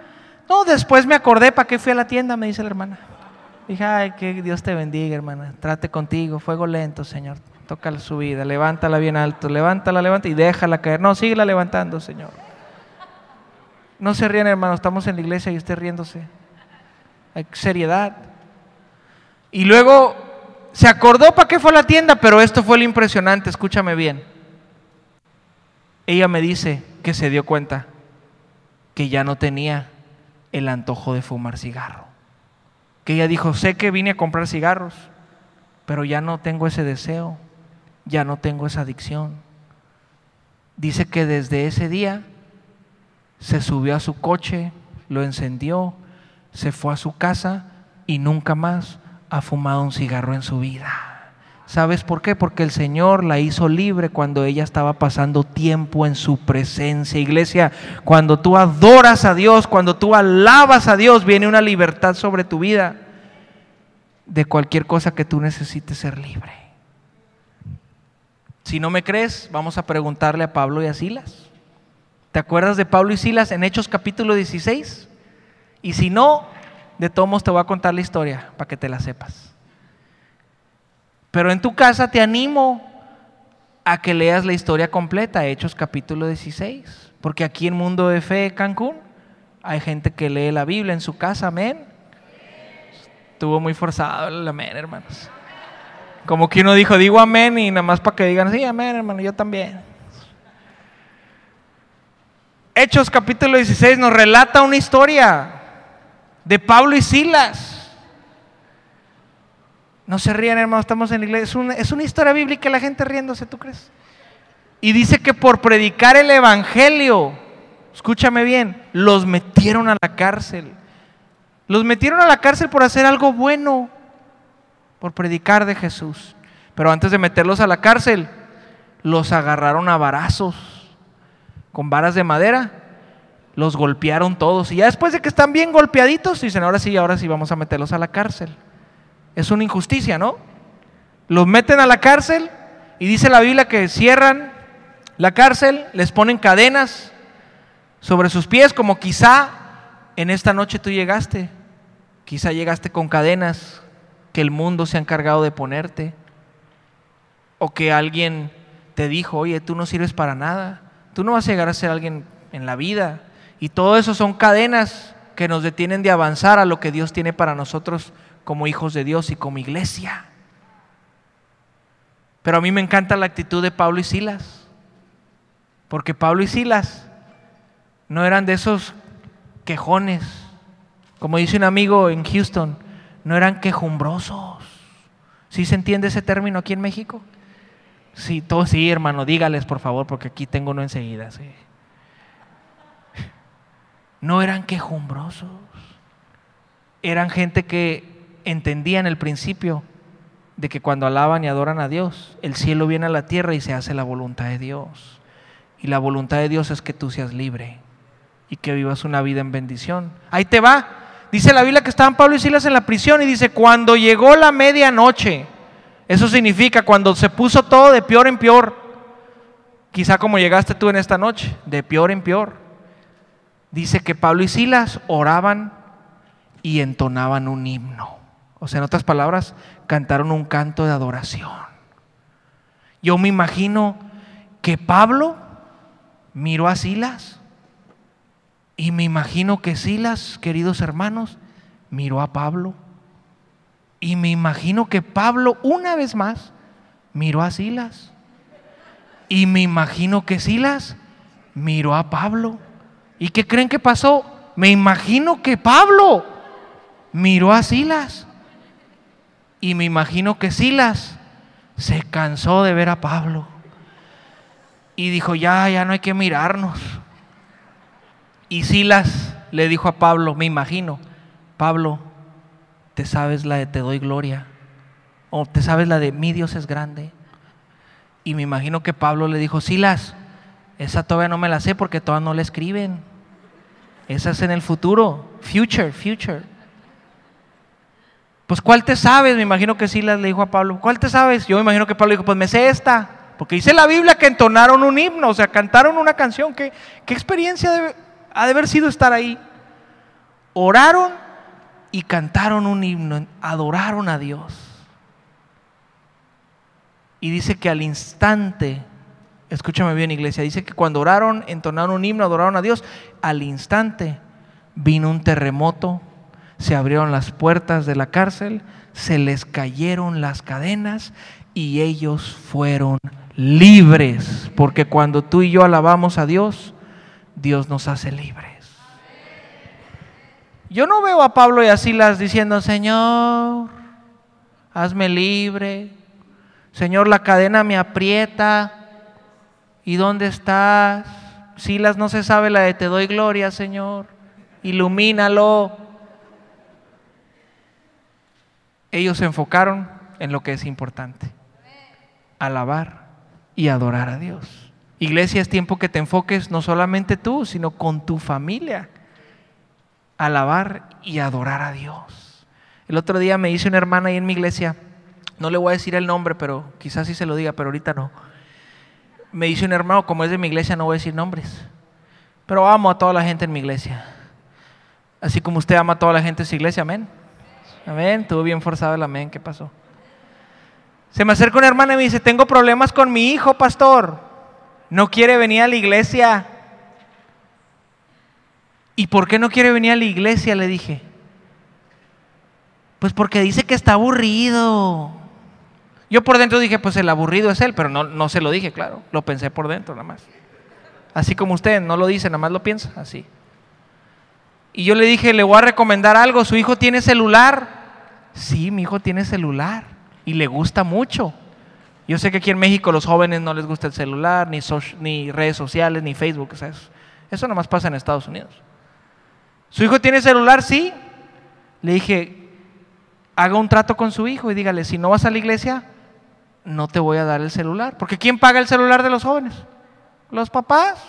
[SPEAKER 2] No, después me acordé para qué fui a la tienda, me dice la hermana. Dije, ay, que Dios te bendiga, hermana. Trate contigo, fuego lento, Señor. Toca su vida, levántala bien alto, levántala, levántala y déjala caer. No, síguela levantando, Señor. No se rían, hermano, estamos en la iglesia y usted riéndose. Hay seriedad. Y luego se acordó para qué fue a la tienda, pero esto fue lo impresionante, escúchame bien. Ella me dice que se dio cuenta que ya no tenía el antojo de fumar cigarro. Que ella dijo, sé que vine a comprar cigarros, pero ya no tengo ese deseo, ya no tengo esa adicción. Dice que desde ese día se subió a su coche, lo encendió, se fue a su casa y nunca más ha fumado un cigarro en su vida. ¿Sabes por qué? Porque el Señor la hizo libre cuando ella estaba pasando tiempo en su presencia. Iglesia, cuando tú adoras a Dios, cuando tú alabas a Dios, viene una libertad sobre tu vida de cualquier cosa que tú necesites ser libre. Si no me crees, vamos a preguntarle a Pablo y a Silas. ¿Te acuerdas de Pablo y Silas en Hechos capítulo dieciséis? Y si no, de todos modos te voy a contar la historia para que te la sepas. Pero en tu casa te animo a que leas la historia completa, Hechos capítulo dieciséis. Porque aquí en Mundo de Fe Cancún hay gente que lee la Biblia en su casa, amén. Estuvo muy forzado el amén, hermanos. Como que uno dijo, digo amén y nada más para que digan, sí, amén, hermano, yo también. Hechos capítulo dieciséis nos relata una historia de Pablo y Silas. No se rían, hermanos, estamos en la iglesia. Es una, es una historia bíblica, la gente riéndose, ¿tú crees? Y dice que por predicar el evangelio, escúchame bien, los metieron a la cárcel. Los metieron a la cárcel por hacer algo bueno, por predicar de Jesús. Pero antes de meterlos a la cárcel, los agarraron a varazos, con varas de madera, los golpearon todos. Y ya después de que están bien golpeaditos, dicen, ahora sí, ahora sí vamos a meterlos a la cárcel. Es una injusticia, ¿no? Los meten a la cárcel y dice la Biblia que cierran la cárcel, les ponen cadenas sobre sus pies, como quizá en esta noche tú llegaste. Quizá llegaste con cadenas que el mundo se ha encargado de ponerte, o que alguien te dijo, oye, tú no sirves para nada, tú no vas a llegar a ser alguien en la vida. Y todo eso son cadenas que nos detienen de avanzar a lo que Dios tiene para nosotros como hijos de Dios y como iglesia. Pero a mí me encanta la actitud de Pablo y Silas, porque Pablo y Silas no eran de esos quejones, como dice un amigo en Houston, no eran quejumbrosos. ¿Sí se entiende ese término aquí en México? Sí, todo sí, hermano, dígales por favor, porque aquí tengo uno enseguida. Sí. No eran quejumbrosos, eran gente que entendían el principio de que cuando alaban y adoran a Dios, el cielo viene a la tierra y se hace la voluntad de Dios. Y la voluntad de Dios es que tú seas libre y que vivas una vida en bendición. Ahí te va. Dice la Biblia que estaban Pablo y Silas en la prisión y dice, cuando llegó la medianoche, eso significa cuando se puso todo de peor en peor, quizá como llegaste tú en esta noche, de peor en peor. Dice que Pablo y Silas oraban y entonaban un himno. O sea, en otras palabras, cantaron un canto de adoración. Yo me imagino que Pablo miró a Silas y me imagino que Silas, queridos hermanos, miró a Pablo y me imagino que Pablo una vez más miró a Silas y me imagino que Silas miró a Pablo. ¿Y qué creen que pasó? Me imagino que Pablo miró a Silas y me imagino que Silas se cansó de ver a Pablo y dijo, ya, ya no hay que mirarnos. Y Silas le dijo a Pablo, me imagino, Pablo, ¿te sabes la de te doy gloria? ¿O te sabes la de mi Dios es grande? Y me imagino que Pablo le dijo, Silas, esa todavía no me la sé porque todavía no la escriben. Esa es en el futuro, future, future. Pues ¿cuál te sabes? Me imagino que Silas le dijo a Pablo, ¿cuál te sabes? Yo me imagino que Pablo dijo, pues me sé esta, porque dice la Biblia que entonaron un himno, o sea, cantaron una canción. ¿Qué, qué experiencia debe, ha de haber sido estar ahí? oraron y cantaron un himno, adoraron a Dios. Y dice que al instante, escúchame bien, iglesia, dice que cuando oraron, entonaron un himno, adoraron a Dios, al instante vino un terremoto, se abrieron las puertas de la cárcel, se les cayeron las cadenas y ellos fueron libres, porque cuando tú y yo alabamos a Dios, Dios nos hace libres. Yo no veo a Pablo y a Silas diciendo: Señor, hazme libre, Señor, la cadena me aprieta, ¿y dónde estás? Silas no se sabe la de te doy gloria, Señor, ilumínalo. Ellos se enfocaron en lo que es importante: alabar y adorar a Dios. Iglesia, es tiempo que te enfoques no solamente tú, sino con tu familia. Alabar y adorar a Dios. El otro día me dice una hermana ahí en mi iglesia, no le voy a decir el nombre, pero quizás sí se lo diga, pero ahorita no. Me dice un hermano, como es de mi iglesia no voy a decir nombres, pero amo a toda la gente en mi iglesia, así como usted ama a toda la gente en su iglesia, amén. Amén, estuvo bien forzado el amén, ¿qué pasó? Se me acerca una hermana y me dice: tengo problemas con mi hijo, pastor, no quiere venir a la iglesia. ¿Y por qué no quiere venir a la iglesia?, le dije. Pues porque dice que está aburrido. Yo por dentro dije: pues el aburrido es él, pero no, no se lo dije, claro, lo pensé por dentro nada más. Así como usted no lo dice, nada más lo piensa, así. Y yo le dije: le voy a recomendar algo, ¿su hijo tiene celular? Sí, mi hijo tiene celular y le gusta mucho. Yo sé que aquí en México los jóvenes no les gusta el celular, ni, so, ni redes sociales, ni Facebook, o sea, eso, eso nada más pasa en Estados Unidos. ¿Su hijo tiene celular? Sí. Le dije: haga un trato con su hijo y dígale: si no vas a la iglesia, no te voy a dar el celular. Porque ¿quién paga el celular de los jóvenes? Los papás.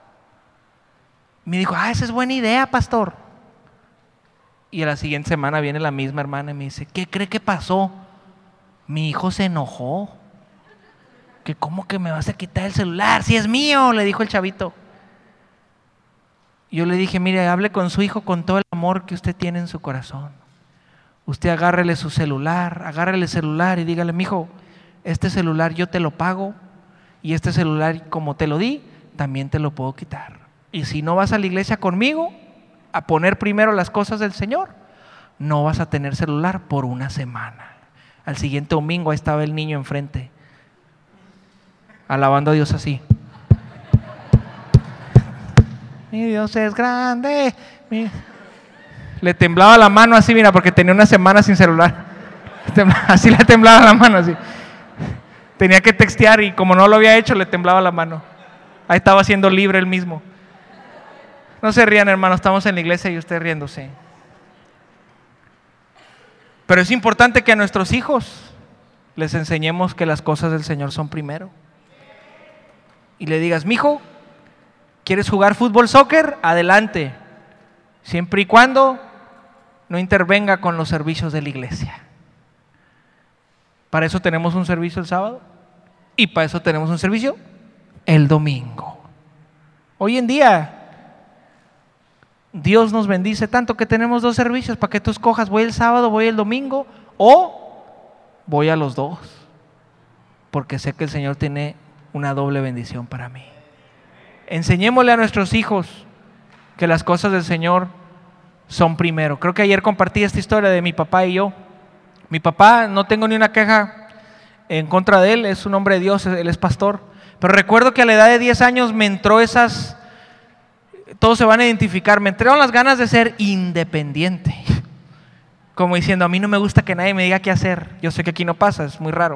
[SPEAKER 2] Me dijo: ah, esa es buena idea, pastor. Y a la siguiente semana viene la misma hermana y me dice: ¿qué cree que pasó? Mi hijo se enojó. ¿Que cómo que me vas a quitar el celular? Si es mío, le dijo el chavito. Yo le dije: mire, hable con su hijo con todo el amor que usted tiene en su corazón. Usted agárrele su celular, agárrele el celular y dígale: mijo, este celular yo te lo pago, y este celular, como te lo di, también te lo puedo quitar. Y si no vas a la iglesia conmigo a poner primero las cosas del Señor, no vas a tener celular por una semana. Al siguiente domingo ahí estaba el niño enfrente, alabando a Dios así. Mi Dios es grande. Mi... Le temblaba la mano así, mira, porque tenía una semana sin celular. Así le temblaba la mano así. Tenía que textear y como no lo había hecho, le temblaba la mano. Ahí estaba siendo libre él mismo. No se rían, hermanos, estamos en la iglesia y usted riéndose. Pero es importante que a nuestros hijos les enseñemos que las cosas del Señor son primero. Y le digas: mijo, ¿quieres jugar fútbol, soccer? Adelante, siempre y cuando no intervenga con los servicios de la iglesia. Para eso tenemos un servicio el sábado y para eso tenemos un servicio el domingo. Hoy en día Dios nos bendice tanto que tenemos dos servicios para que tú escojas: voy el sábado, voy el domingo, o voy a los dos, porque sé que el Señor tiene una doble bendición para mí. Enseñémosle a nuestros hijos que las cosas del Señor son primero. Creo que ayer compartí esta historia de mi papá y yo. Mi papá, no tengo ni una queja en contra de él, es un hombre de Dios, él es pastor. Pero recuerdo que a la edad de diez años me entró esas, todos se van a identificar, me entraron las ganas de ser independiente. Como diciendo: a mí no me gusta que nadie me diga qué hacer. Yo sé que aquí no pasa, es muy raro.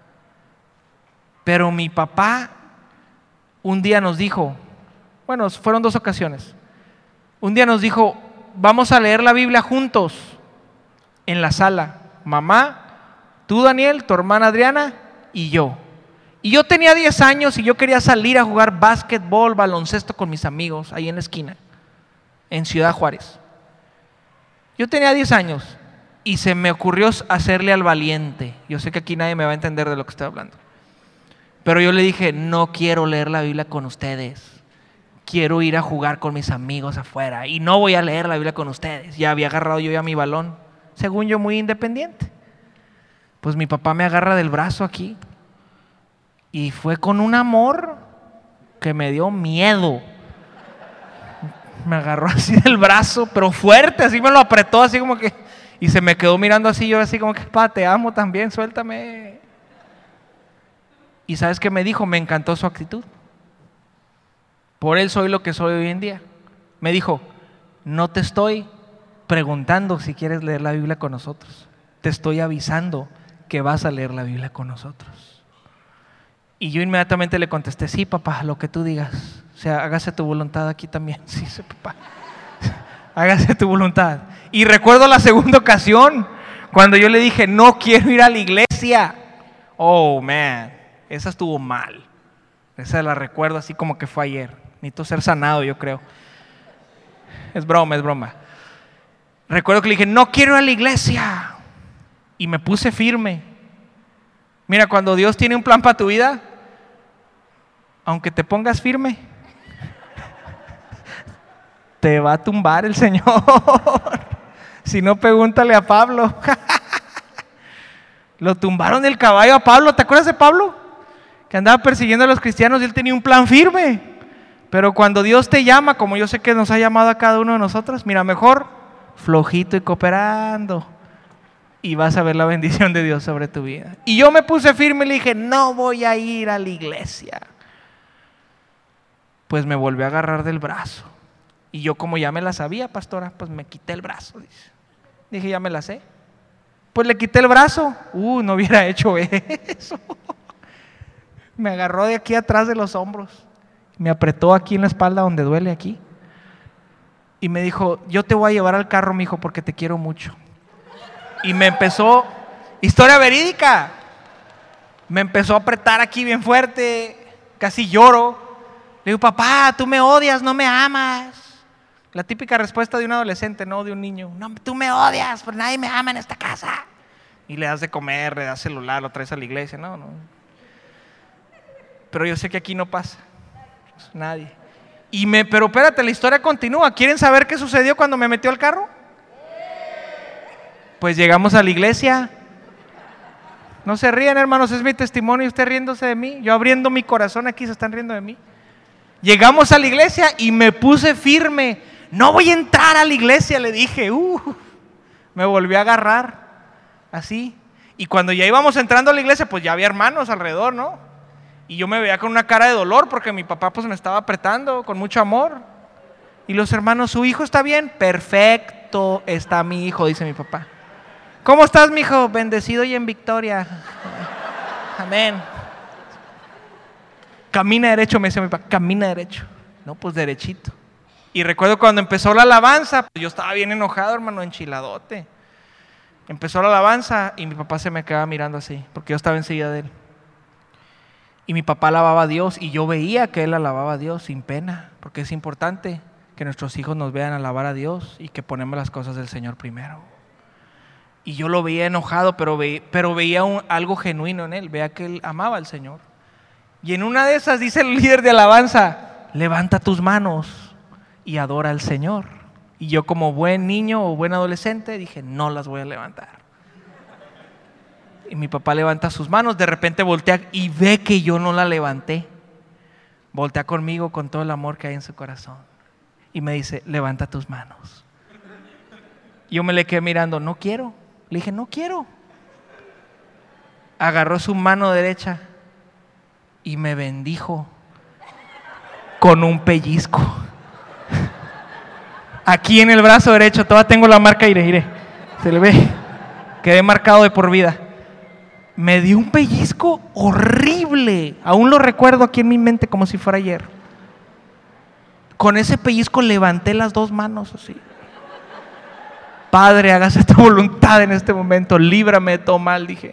[SPEAKER 2] Pero mi papá un día nos dijo, bueno, fueron dos ocasiones. Un día nos dijo: vamos a leer la Biblia juntos en la sala. Mamá, tú, Daniel, tu hermana Adriana y yo. Y yo tenía diez años y yo quería salir a jugar básquetbol, baloncesto con mis amigos ahí en la esquina, en Ciudad Juárez. Yo tenía diez años y se me ocurrió hacerle al valiente. Yo sé que aquí nadie me va a entender de lo que estoy hablando. Pero yo le dije: no quiero leer la Biblia con ustedes. quiero ir a jugar con mis amigos afuera y no voy a leer la Biblia con ustedes. Ya había agarrado yo ya mi balón, según yo muy independiente. Pues mi papá me agarra del brazo aquí y fue con un amor que me dio miedo. Me agarró así del brazo, pero fuerte, así me lo apretó, así como que, y se me quedó mirando así, yo así como que, pa, te amo también, suéltame. Y ¿sabes qué me dijo? Me encantó su actitud. Por él soy lo que soy hoy en día. Me dijo, no te estoy preguntando si quieres leer la Biblia con nosotros, te estoy avisando que vas a leer la Biblia con nosotros. Y yo inmediatamente le contesté, sí, papá, lo que tú digas. O sea, hágase tu voluntad aquí también. Sí, sí, papá. Hágase tu voluntad. Y recuerdo la segunda ocasión, cuando yo le dije, no quiero ir a la iglesia. Oh, man, esa estuvo mal. Esa la recuerdo así como que fue ayer. Necesito ser sanado, yo creo. Es broma, es broma. Recuerdo que le dije, no quiero ir a la iglesia. Y me puse firme. Mira, cuando Dios tiene un plan para tu vida, aunque te pongas firme, te va a tumbar el Señor. Si no, pregúntale a Pablo. Lo tumbaron del caballo a Pablo. ¿Te acuerdas de Pablo? Que andaba persiguiendo a los cristianos y él tenía un plan firme. Pero cuando Dios te llama, como yo sé que nos ha llamado a cada uno de nosotros, mira, mejor flojito y cooperando. Y vas a ver la bendición de Dios sobre tu vida. Y yo me puse firme y le dije, no voy a ir a la iglesia. Pues me volvió a agarrar del brazo. Y yo, como ya me la sabía, pastora, pues me quité el brazo. Dice. Dije, ya me la sé. Pues le quité el brazo. Uh, no hubiera hecho eso. Me agarró de aquí atrás de los hombros. Me apretó aquí en la espalda donde duele aquí. Y me dijo, yo te voy a llevar al carro, mijo, porque te quiero mucho. Y me empezó, historia verídica, me empezó a apretar aquí bien fuerte, casi lloro. Le digo, papá, tú me odias, no me amas. La típica respuesta de un adolescente, no de un niño. No, tú me odias, pero nadie me ama en esta casa. Y le das de comer, le das celular, lo traes a la iglesia. No, no. Pero yo sé que aquí no pasa. Nadie. Y me, pero espérate, la historia continúa. ¿Quieren saber qué sucedió cuando me metió al carro? Pues llegamos a la iglesia. No se rían, hermanos, es mi testimonio. Usted riéndose de mí, yo abriendo mi corazón aquí, se están riendo de mí. Llegamos a la iglesia y me puse firme. No voy a entrar a la iglesia, le dije. Uh, me volvió a agarrar, así. Y cuando ya íbamos entrando a la iglesia, pues ya había hermanos alrededor, ¿no? Y yo me veía con una cara de dolor porque mi papá pues me estaba apretando con mucho amor. Y los hermanos, ¿su hijo está bien? Perfecto, está mi hijo, dice mi papá. ¿Cómo estás, mi hijo? Bendecido y en victoria. Amén. Camina derecho, me decía mi papá, camina derecho. No, pues derechito. Y recuerdo cuando empezó la alabanza, pues yo estaba bien enojado, hermano, enchiladote. Empezó la alabanza y mi papá se me quedaba mirando así, porque yo estaba enseguida de él. Y mi papá alababa a Dios y yo veía que él alababa a Dios sin pena, porque es importante que nuestros hijos nos vean alabar a Dios y que ponemos las cosas del Señor primero. Y yo lo veía enojado, pero veía, pero veía un, algo genuino en él, veía que él amaba al Señor. Y en una de esas dice el líder de alabanza, levanta tus manos y adora al Señor. Y yo como buen niño o buen adolescente dije, no las voy a levantar. Y mi papá levanta sus manos, de repente voltea y ve que yo no la levanté. Voltea conmigo con todo el amor que hay en su corazón. Y me dice, levanta tus manos. Yo me le quedé mirando, no quiero. Le dije, no quiero. Agarró su mano derecha y me bendijo con un pellizco. Aquí en el brazo derecho, todavía tengo la marca, iré, iré. Se le ve. Quedé marcado de por vida. Me dio un pellizco horrible. Aún lo recuerdo aquí en mi mente como si fuera ayer. Con ese pellizco levanté las dos manos así. Padre, hágase tu voluntad en este momento, líbrame de todo mal, dije.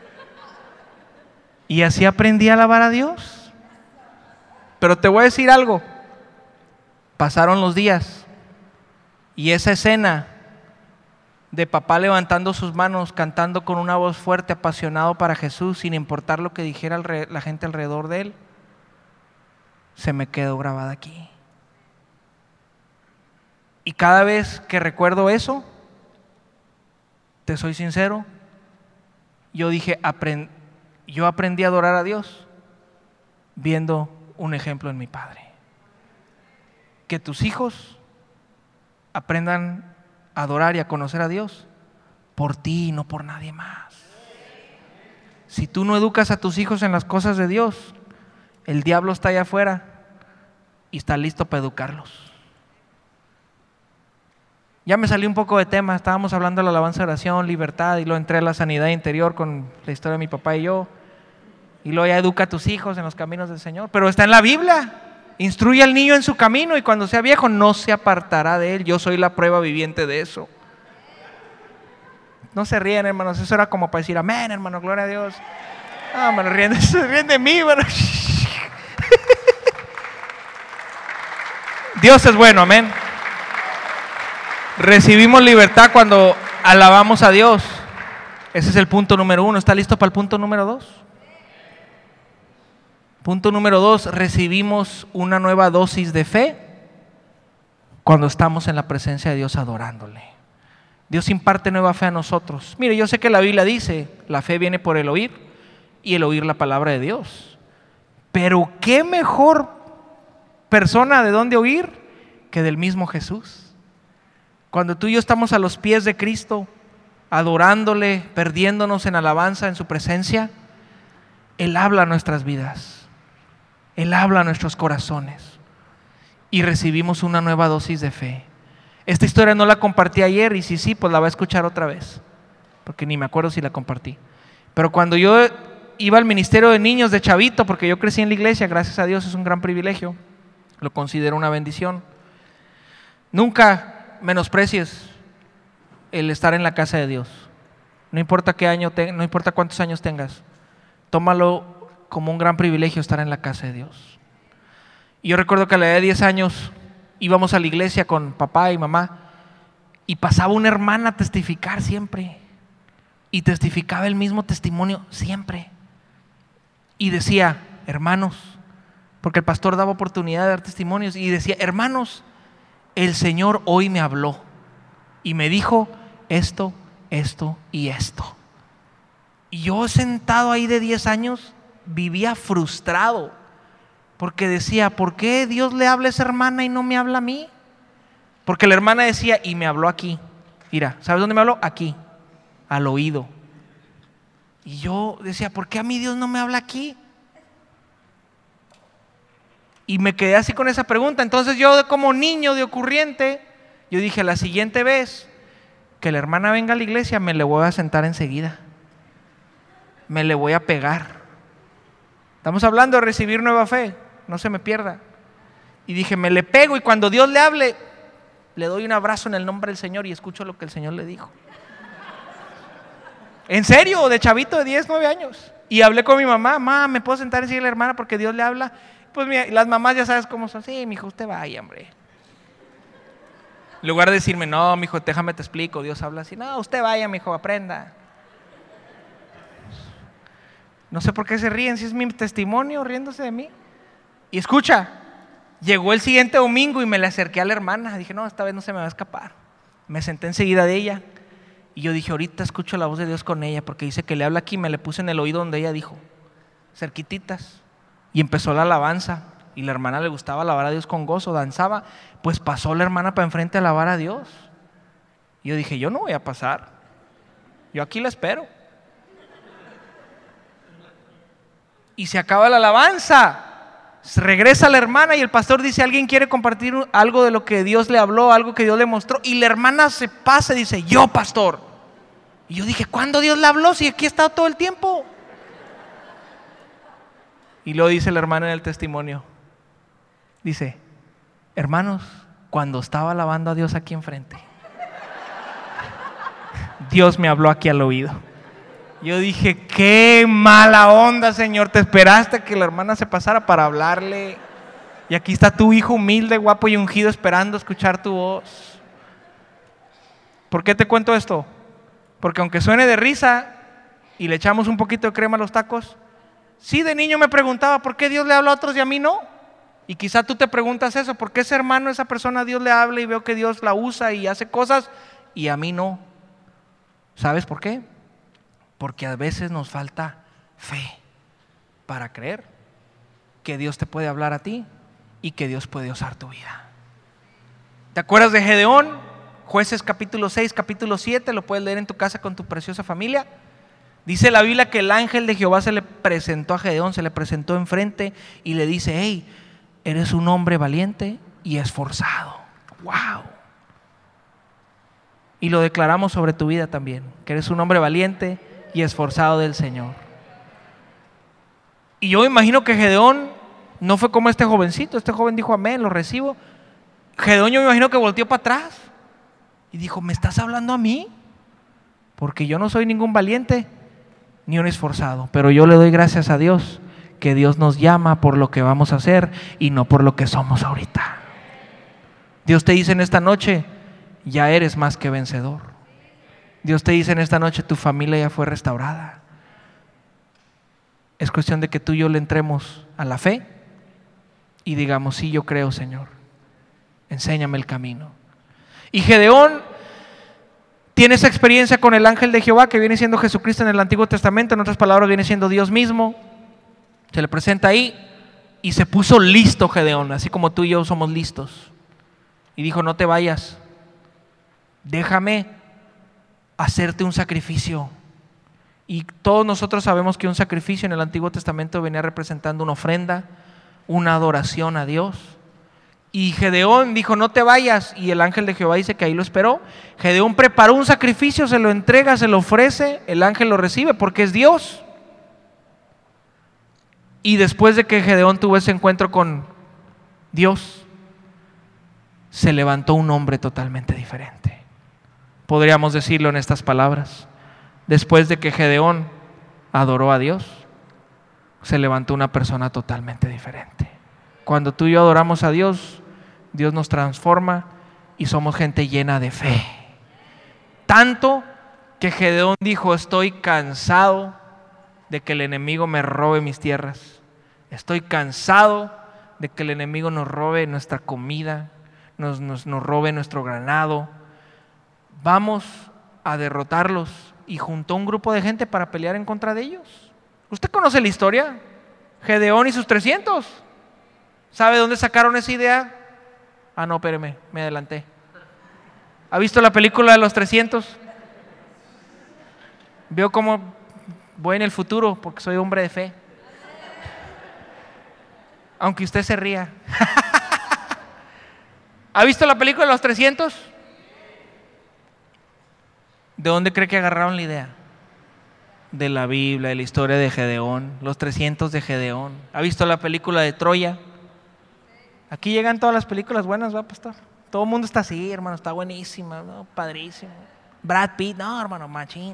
[SPEAKER 2] Y así aprendí a alabar a Dios. Pero te voy a decir algo. Pasaron los días y esa escena de papá levantando sus manos, cantando con una voz fuerte, apasionado para Jesús, sin importar lo que dijera la gente alrededor de él, se me quedó grabada aquí. Y cada vez que recuerdo eso, te soy sincero, yo dije, aprend- yo aprendí a adorar a Dios viendo un ejemplo en mi padre. Que tus hijos aprendan a adorar y a conocer a Dios por ti y no por nadie más. Si tú no educas a tus hijos en las cosas de Dios, el diablo está allá afuera y está listo para educarlos. Ya me salí un poco de tema, estábamos hablando de la alabanza, oración, libertad, y luego entré a la sanidad interior con la historia de mi papá y yo, y luego ya educa a tus hijos en los caminos del Señor, pero está en la Biblia. Instruye al niño en su camino y cuando sea viejo no se apartará de él. Yo soy la prueba viviente de eso. No se ríen, hermanos, eso era como para decir amén, hermano, gloria a Dios. No, me ríen, se ríen de mí, hermano. Dios es bueno, amén. Recibimos libertad cuando alabamos a Dios. Ese es el punto número uno. ¿Está listo para el punto número dos? Punto número dos, recibimos una nueva dosis de fe cuando estamos en la presencia de Dios adorándole. Dios imparte nueva fe a nosotros. Mire, yo sé que la Biblia dice, la fe viene por el oír y el oír la palabra de Dios. Pero qué mejor persona de dónde oír que del mismo Jesús. Cuando tú y yo estamos a los pies de Cristo, adorándole, perdiéndonos en alabanza en su presencia, Él habla a nuestras vidas, Él habla a nuestros corazones y recibimos una nueva dosis de fe. Esta historia no la compartí ayer y si sí, pues la voy a escuchar otra vez, porque ni me acuerdo si la compartí. Pero cuando yo iba al ministerio de niños de chavito, porque yo crecí en la iglesia, gracias a Dios, es un gran privilegio, lo considero una bendición. Nunca menosprecies el estar en la casa de Dios. No importa qué año, te, no importa cuántos años tengas, tómalo como un gran privilegio estar en la casa de Dios. Y yo recuerdo que a la edad de diez años íbamos a la iglesia con papá y mamá y pasaba una hermana a testificar siempre y testificaba el mismo testimonio siempre y decía, hermanos, porque el pastor daba oportunidad de dar testimonios y decía, hermanos, el Señor hoy me habló y me dijo esto, esto y esto. Y yo sentado ahí de diez años vivía frustrado porque decía, ¿por qué Dios le habla a esa hermana y no me habla a mí? Porque la hermana decía, y me habló aquí. Mira, ¿sabes dónde me habló? Aquí, al oído. Y yo decía, ¿por qué a mí Dios no me habla aquí? Y me quedé así con esa pregunta. Entonces yo como niño de ocurriente, yo dije, la siguiente vez que la hermana venga a la iglesia, me le voy a sentar enseguida. Me le voy a pegar. Estamos hablando de recibir nueva fe, no se me pierda. Y dije, me le pego y cuando Dios le hable, le doy un abrazo en el nombre del Señor y escucho lo que el Señor le dijo. En serio, de chavito de diez, nueve años. Y hablé con mi mamá, mamá, ¿me puedo sentar enseguida la hermana porque Dios le habla? Pues mira, las mamás ya sabes cómo son. Sí, mijo, usted vaya, hombre. En lugar de decirme, no, mijo, déjame te explico, Dios habla así. No, usted vaya, mijo, aprenda. No sé por qué se ríen, si es mi testimonio riéndose de mí. Y escucha, llegó el siguiente domingo y me le acerqué a la hermana. Dije, no, esta vez no se me va a escapar. Me senté enseguida de ella. Y yo dije, ahorita escucho la voz de Dios con ella, porque dice que le habla aquí. Me le puse en el oído donde ella dijo, cerquititas. Y empezó la alabanza. Y la hermana le gustaba alabar a Dios con gozo, danzaba. Pues pasó la hermana para enfrente a alabar a Dios. Y yo dije, yo no voy a pasar. Yo aquí la espero. Y se acaba la alabanza. Regresa la hermana y el pastor dice, ¿alguien quiere compartir algo de lo que Dios le habló, algo que Dios le mostró? Y la hermana se pasa y dice, yo, pastor. Y yo dije, ¿cuándo Dios le habló? Si aquí he estado todo el tiempo. Y luego dice la hermana en el testimonio, dice, hermanos, cuando estaba alabando a Dios aquí enfrente, Dios me habló aquí al oído. Yo dije, qué mala onda, Señor, te esperaste que la hermana se pasara para hablarle. Y aquí está tu hijo humilde, guapo y ungido esperando escuchar tu voz. ¿Por qué te cuento esto? Porque aunque suene de risa y le echamos un poquito de crema a los tacos, sí, de niño me preguntaba, ¿por qué Dios le habla a otros y a mí no? Y quizá tú te preguntas eso, ¿por qué ese hermano, esa persona Dios le habla y veo que Dios la usa y hace cosas y a mí no? ¿Sabes por qué? Porque a veces nos falta fe para creer que Dios te puede hablar a ti y que Dios puede usar tu vida. ¿Te acuerdas de Gedeón? Jueces capítulo seis, capítulo siete, lo puedes leer en tu casa con tu preciosa familia. Dice la Biblia que el ángel de Jehová se le presentó a Gedeón, se le presentó enfrente y le dice: hey, eres un hombre valiente y esforzado. ¡Wow! Y lo declaramos sobre tu vida también, que eres un hombre valiente y esforzado del Señor. Y yo imagino que Gedeón no fue como este jovencito. Este joven dijo amén, lo recibo. Gedeón, yo me imagino que volteó para atrás y dijo: ¿me estás hablando a mí? Porque yo no soy ningún valiente ni un esforzado, pero yo le doy gracias a Dios que Dios nos llama por lo que vamos a hacer y no por lo que somos ahorita. Dios te dice en esta noche: ya eres más que vencedor. Dios te dice en esta noche: tu familia ya fue restaurada. Es cuestión de que tú y yo le entremos a la fe y digamos: sí, yo creo, Señor, enséñame el camino. Y Gedeón tiene esa experiencia con el ángel de Jehová, que viene siendo Jesucristo en el Antiguo Testamento. En otras palabras, viene siendo Dios mismo. Se le presenta ahí y se puso listo Gedeón, así como tú y yo somos listos. Y dijo: no te vayas, déjame hacerte un sacrificio. Y todos nosotros sabemos que un sacrificio en el Antiguo Testamento venía representando una ofrenda, una adoración a Dios. Y Gedeón dijo: no te vayas. Y el ángel de Jehová dice que ahí lo esperó. Gedeón preparó un sacrificio, se lo entrega, se lo ofrece. El ángel lo recibe porque es Dios. Y después de que Gedeón tuvo ese encuentro con Dios, se levantó un hombre totalmente diferente. Podríamos decirlo en estas palabras: después de que Gedeón adoró a Dios, se levantó una persona totalmente diferente. Cuando tú y yo adoramos a Dios, Dios nos transforma y somos gente llena de fe. Tanto que Gedeón dijo: estoy cansado de que el enemigo me robe mis tierras. Estoy cansado de que el enemigo nos robe nuestra comida, nos, nos, nos robe nuestro ganado. Vamos a derrotarlos. Y juntó un grupo de gente para pelear en contra de ellos. ¿Usted conoce la historia? Gedeón y sus trescientos. ¿Sabe dónde sacaron esa idea? Ah, no, espéreme, me adelanté. ¿Ha visto la película de los trescientos? Veo cómo voy en el futuro porque soy hombre de fe. Aunque usted se ría. ¿Ha visto la película de los trescientos? ¿De dónde cree que agarraron la idea? De la Biblia, de la historia de Gedeón, los trescientos de Gedeón. ¿Ha visto la película de Troya? Aquí llegan todas las películas buenas, ¿va, pastor? Todo el mundo está así, hermano, está buenísima, ¿no? Padrísimo. Brad Pitt, no, hermano, machín.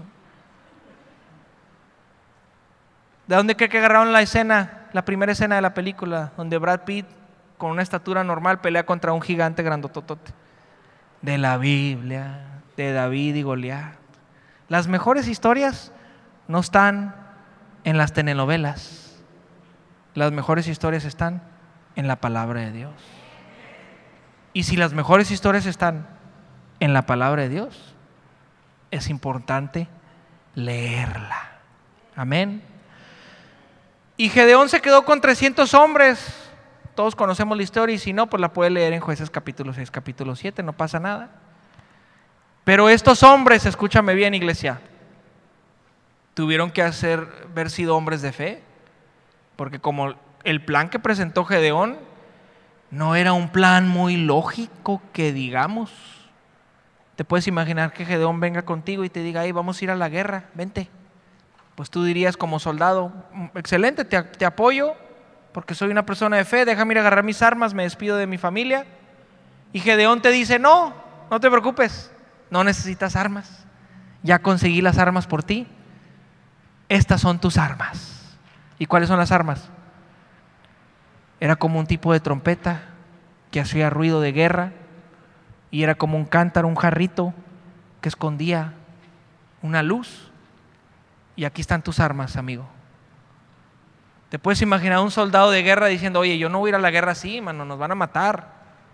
[SPEAKER 2] ¿De dónde cree que agarraron la escena, la primera escena de la película, donde Brad Pitt, con una estatura normal, pelea contra un gigante grandototote? De la Biblia, de David y Goliat. Las mejores historias no están en las telenovelas. Las mejores historias están en la palabra de Dios. Y si las mejores historias están en la palabra de Dios, es importante leerla. Amén. Y Gedeón se quedó con trescientos hombres. Todos conocemos la historia, y si no, pues la puede leer en Jueces capítulo seis, capítulo siete, no pasa nada. Pero estos hombres, escúchame bien, iglesia, tuvieron que hacer, haber sido hombres de fe, porque como el plan que presentó Gedeón no era un plan muy lógico que digamos. Te puedes imaginar que Gedeón venga contigo y te diga: hey, vamos a ir a la guerra, vente. Pues tú dirías como soldado: excelente, te, te apoyo porque soy una persona de fe, déjame ir a agarrar mis armas, me despido de mi familia. Y Gedeón te dice: no, no te preocupes, no necesitas armas, ya conseguí las armas por ti, estas son tus armas. ¿Y cuáles son las armas? Era como un tipo de trompeta que hacía ruido de guerra, y era como un cántaro, un jarrito que escondía una luz. Y aquí están tus armas, amigo. Te puedes imaginar un soldado de guerra diciendo, oye, yo no voy a ir a la guerra así, mano, nos van a matar.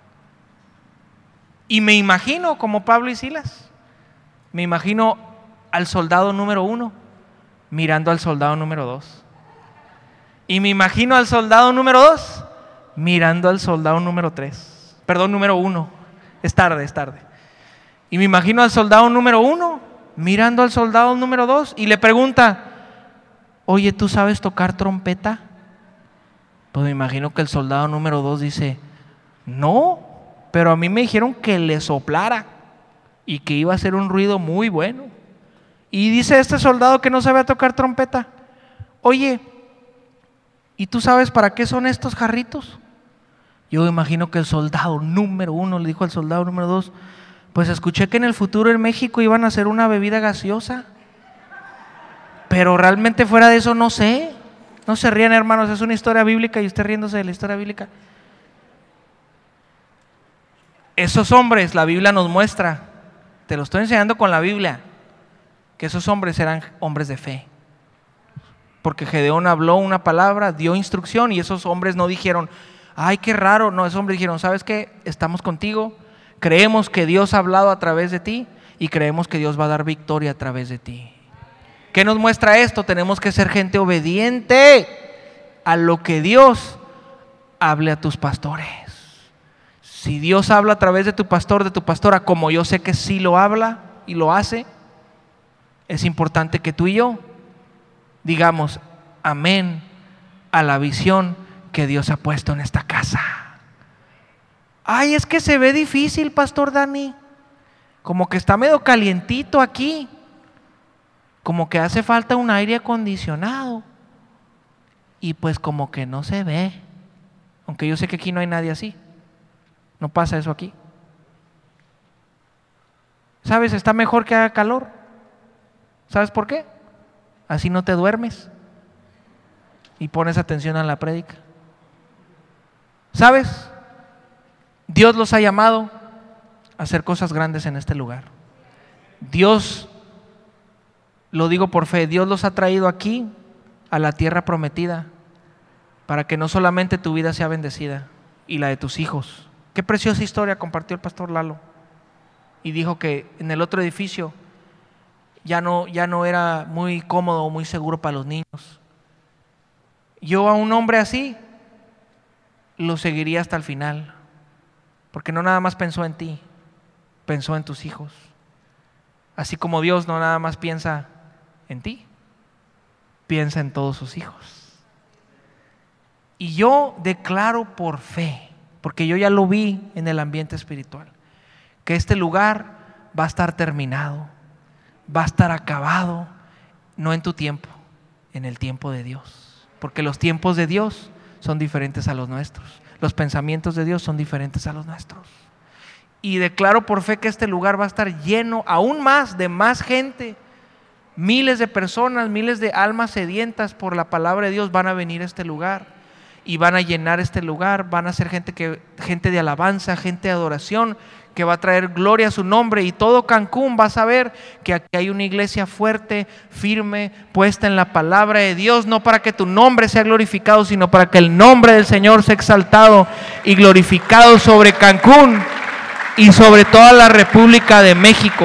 [SPEAKER 2] Y me imagino como Pablo y Silas, me imagino al soldado número uno mirando al soldado número dos. Y me imagino al soldado número dos mirando al soldado número tres. Perdón, número uno. Es tarde, es tarde. Y me imagino al soldado número uno mirando al soldado número dos y le pregunta, oye, ¿tú sabes tocar trompeta? Pues me imagino que el soldado número dos dice, no, pero a mí me dijeron que le soplara y que iba a hacer un ruido muy bueno. Y dice este soldado que no sabía tocar trompeta, oye, ¿y tú sabes para qué son estos jarritos? Yo imagino que el soldado número uno le dijo al soldado número dos, pues escuché que en el futuro en México iban a hacer una bebida gaseosa, pero realmente fuera de eso no sé. No se rían, hermanos, es una historia bíblica y usted riéndose de la historia bíblica. Esos hombres, la Biblia nos muestra, te lo estoy enseñando con la Biblia, que esos hombres eran hombres de fe. Porque Gedeón habló una palabra, dio instrucción y esos hombres no dijeron, ay, qué raro. No, esos hombres dijeron, ¿sabes qué? Estamos contigo, creemos que Dios ha hablado a través de ti y creemos que Dios va a dar victoria a través de ti. ¿Qué nos muestra esto? Tenemos que ser gente obediente a lo que Dios hable a tus pastores. Si Dios habla a través de tu pastor, de tu pastora, como yo sé que sí lo habla y lo hace, es importante que tú y yo digamos amén a la visión que Dios ha puesto en esta casa. Ay, es que se ve difícil, pastor Dani, como que está medio calientito aquí, como que hace falta un aire acondicionado y pues como que no se ve, aunque yo sé que aquí no hay nadie así, no pasa eso aquí. ¿Sabes? Está mejor que haga calor. ¿Sabes por qué? Así no te duermes y pones atención a la prédica. ¿Sabes? Dios los ha llamado a hacer cosas grandes en este lugar. Dios, lo digo por fe, Dios los ha traído aquí a la tierra prometida para que no solamente tu vida sea bendecida y la de tus hijos. Qué preciosa historia compartió el pastor Lalo y dijo que en el otro edificio ya no, ya no era muy cómodo o muy seguro para los niños. Yo a un hombre así lo seguiría hasta el final, porque no nada más pensó en ti, pensó en tus hijos. Así como Dios no nada más piensa en ti, piensa en todos sus hijos. Y yo declaro por fe, porque yo ya lo vi en el ambiente espiritual, que este lugar va a estar terminado, va a estar acabado, no en tu tiempo, en el tiempo de Dios, porque los tiempos de Dios son diferentes a los nuestros, los pensamientos de Dios son diferentes a los nuestros. Y declaro por fe que este lugar va a estar lleno aún más de más gente, miles de personas, miles de almas sedientas por la palabra de Dios van a venir a este lugar y van a llenar este lugar, van a ser gente, que, gente de alabanza, gente de adoración, que va a traer gloria a su nombre, y todo Cancún va a saber que aquí hay una iglesia fuerte, firme, puesta en la palabra de Dios, no para que tu nombre sea glorificado, sino para que el nombre del Señor sea exaltado y glorificado sobre Cancún y sobre toda la República de México.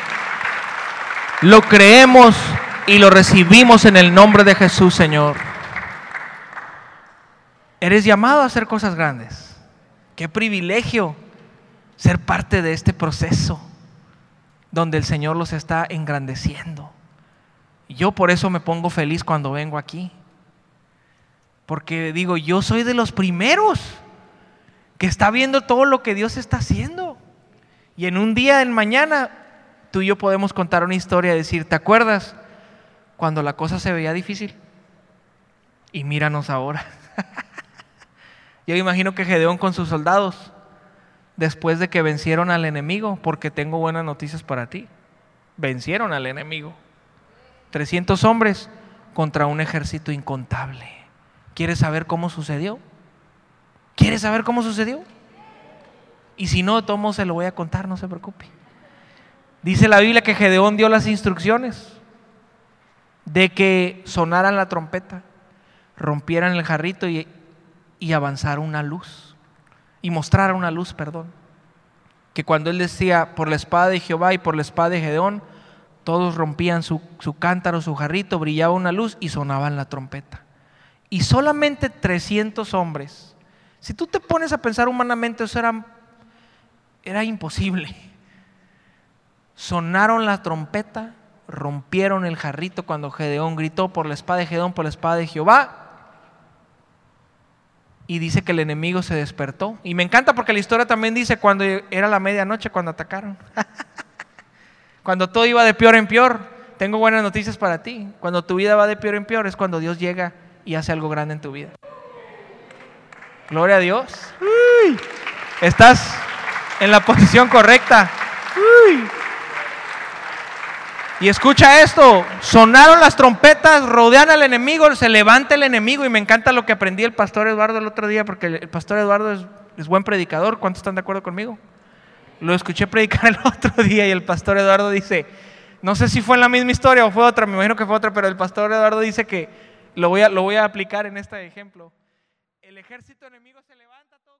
[SPEAKER 2] Lo creemos y lo recibimos en el nombre de Jesús, Señor. Eres llamado a hacer cosas grandes. Qué privilegio ser parte de este proceso donde el Señor los está engrandeciendo. Y yo por eso me pongo feliz cuando vengo aquí, porque digo, yo soy de los primeros que está viendo todo lo que Dios está haciendo. Y en un día, en mañana, tú y yo podemos contar una historia y decir, ¿te acuerdas cuando la cosa se veía difícil? Y míranos ahora. Yo imagino que Gedeón con sus soldados, después de que vencieron al enemigo, porque tengo buenas noticias para ti, vencieron al enemigo. trescientos hombres contra un ejército incontable. ¿Quieres saber cómo sucedió? ¿Quieres saber cómo sucedió? Y si no, de todos modos se lo voy a contar, no se preocupe. Dice la Biblia que Gedeón dio las instrucciones de que sonaran la trompeta. rompieran el jarrito y, y avanzara una luz, y mostrara una luz, perdón. Que cuando él decía, por la espada de Jehová y por la espada de Gedeón, todos rompían su, su cántaro, su jarrito, brillaba una luz y sonaban la trompeta. Y solamente trescientos hombres. Si tú te pones a pensar humanamente, eso era, era imposible. Sonaron la trompeta, rompieron el jarrito cuando Gedeón gritó, por la espada de Gedeón, por la espada de Jehová. Y dice que el enemigo se despertó. Y me encanta porque la historia también dice cuando era la medianoche cuando atacaron. Cuando todo iba de peor en peor. Tengo buenas noticias para ti. Cuando tu vida va de peor en peor es cuando Dios llega y hace algo grande en tu vida. Gloria a Dios. Uy, estás en la posición correcta. Uy. Y escucha esto, sonaron las trompetas, rodean al enemigo, se levanta el enemigo. Y me encanta lo que aprendí el pastor Eduardo el otro día, porque el pastor Eduardo es, es buen predicador. ¿Cuántos están de acuerdo conmigo? Lo escuché predicar el otro día y el pastor Eduardo dice, no sé si fue en la misma historia o fue otra, me imagino que fue otra, pero el pastor Eduardo dice que lo voy a, lo voy a aplicar en este ejemplo. El ejército enemigo se levanta todo.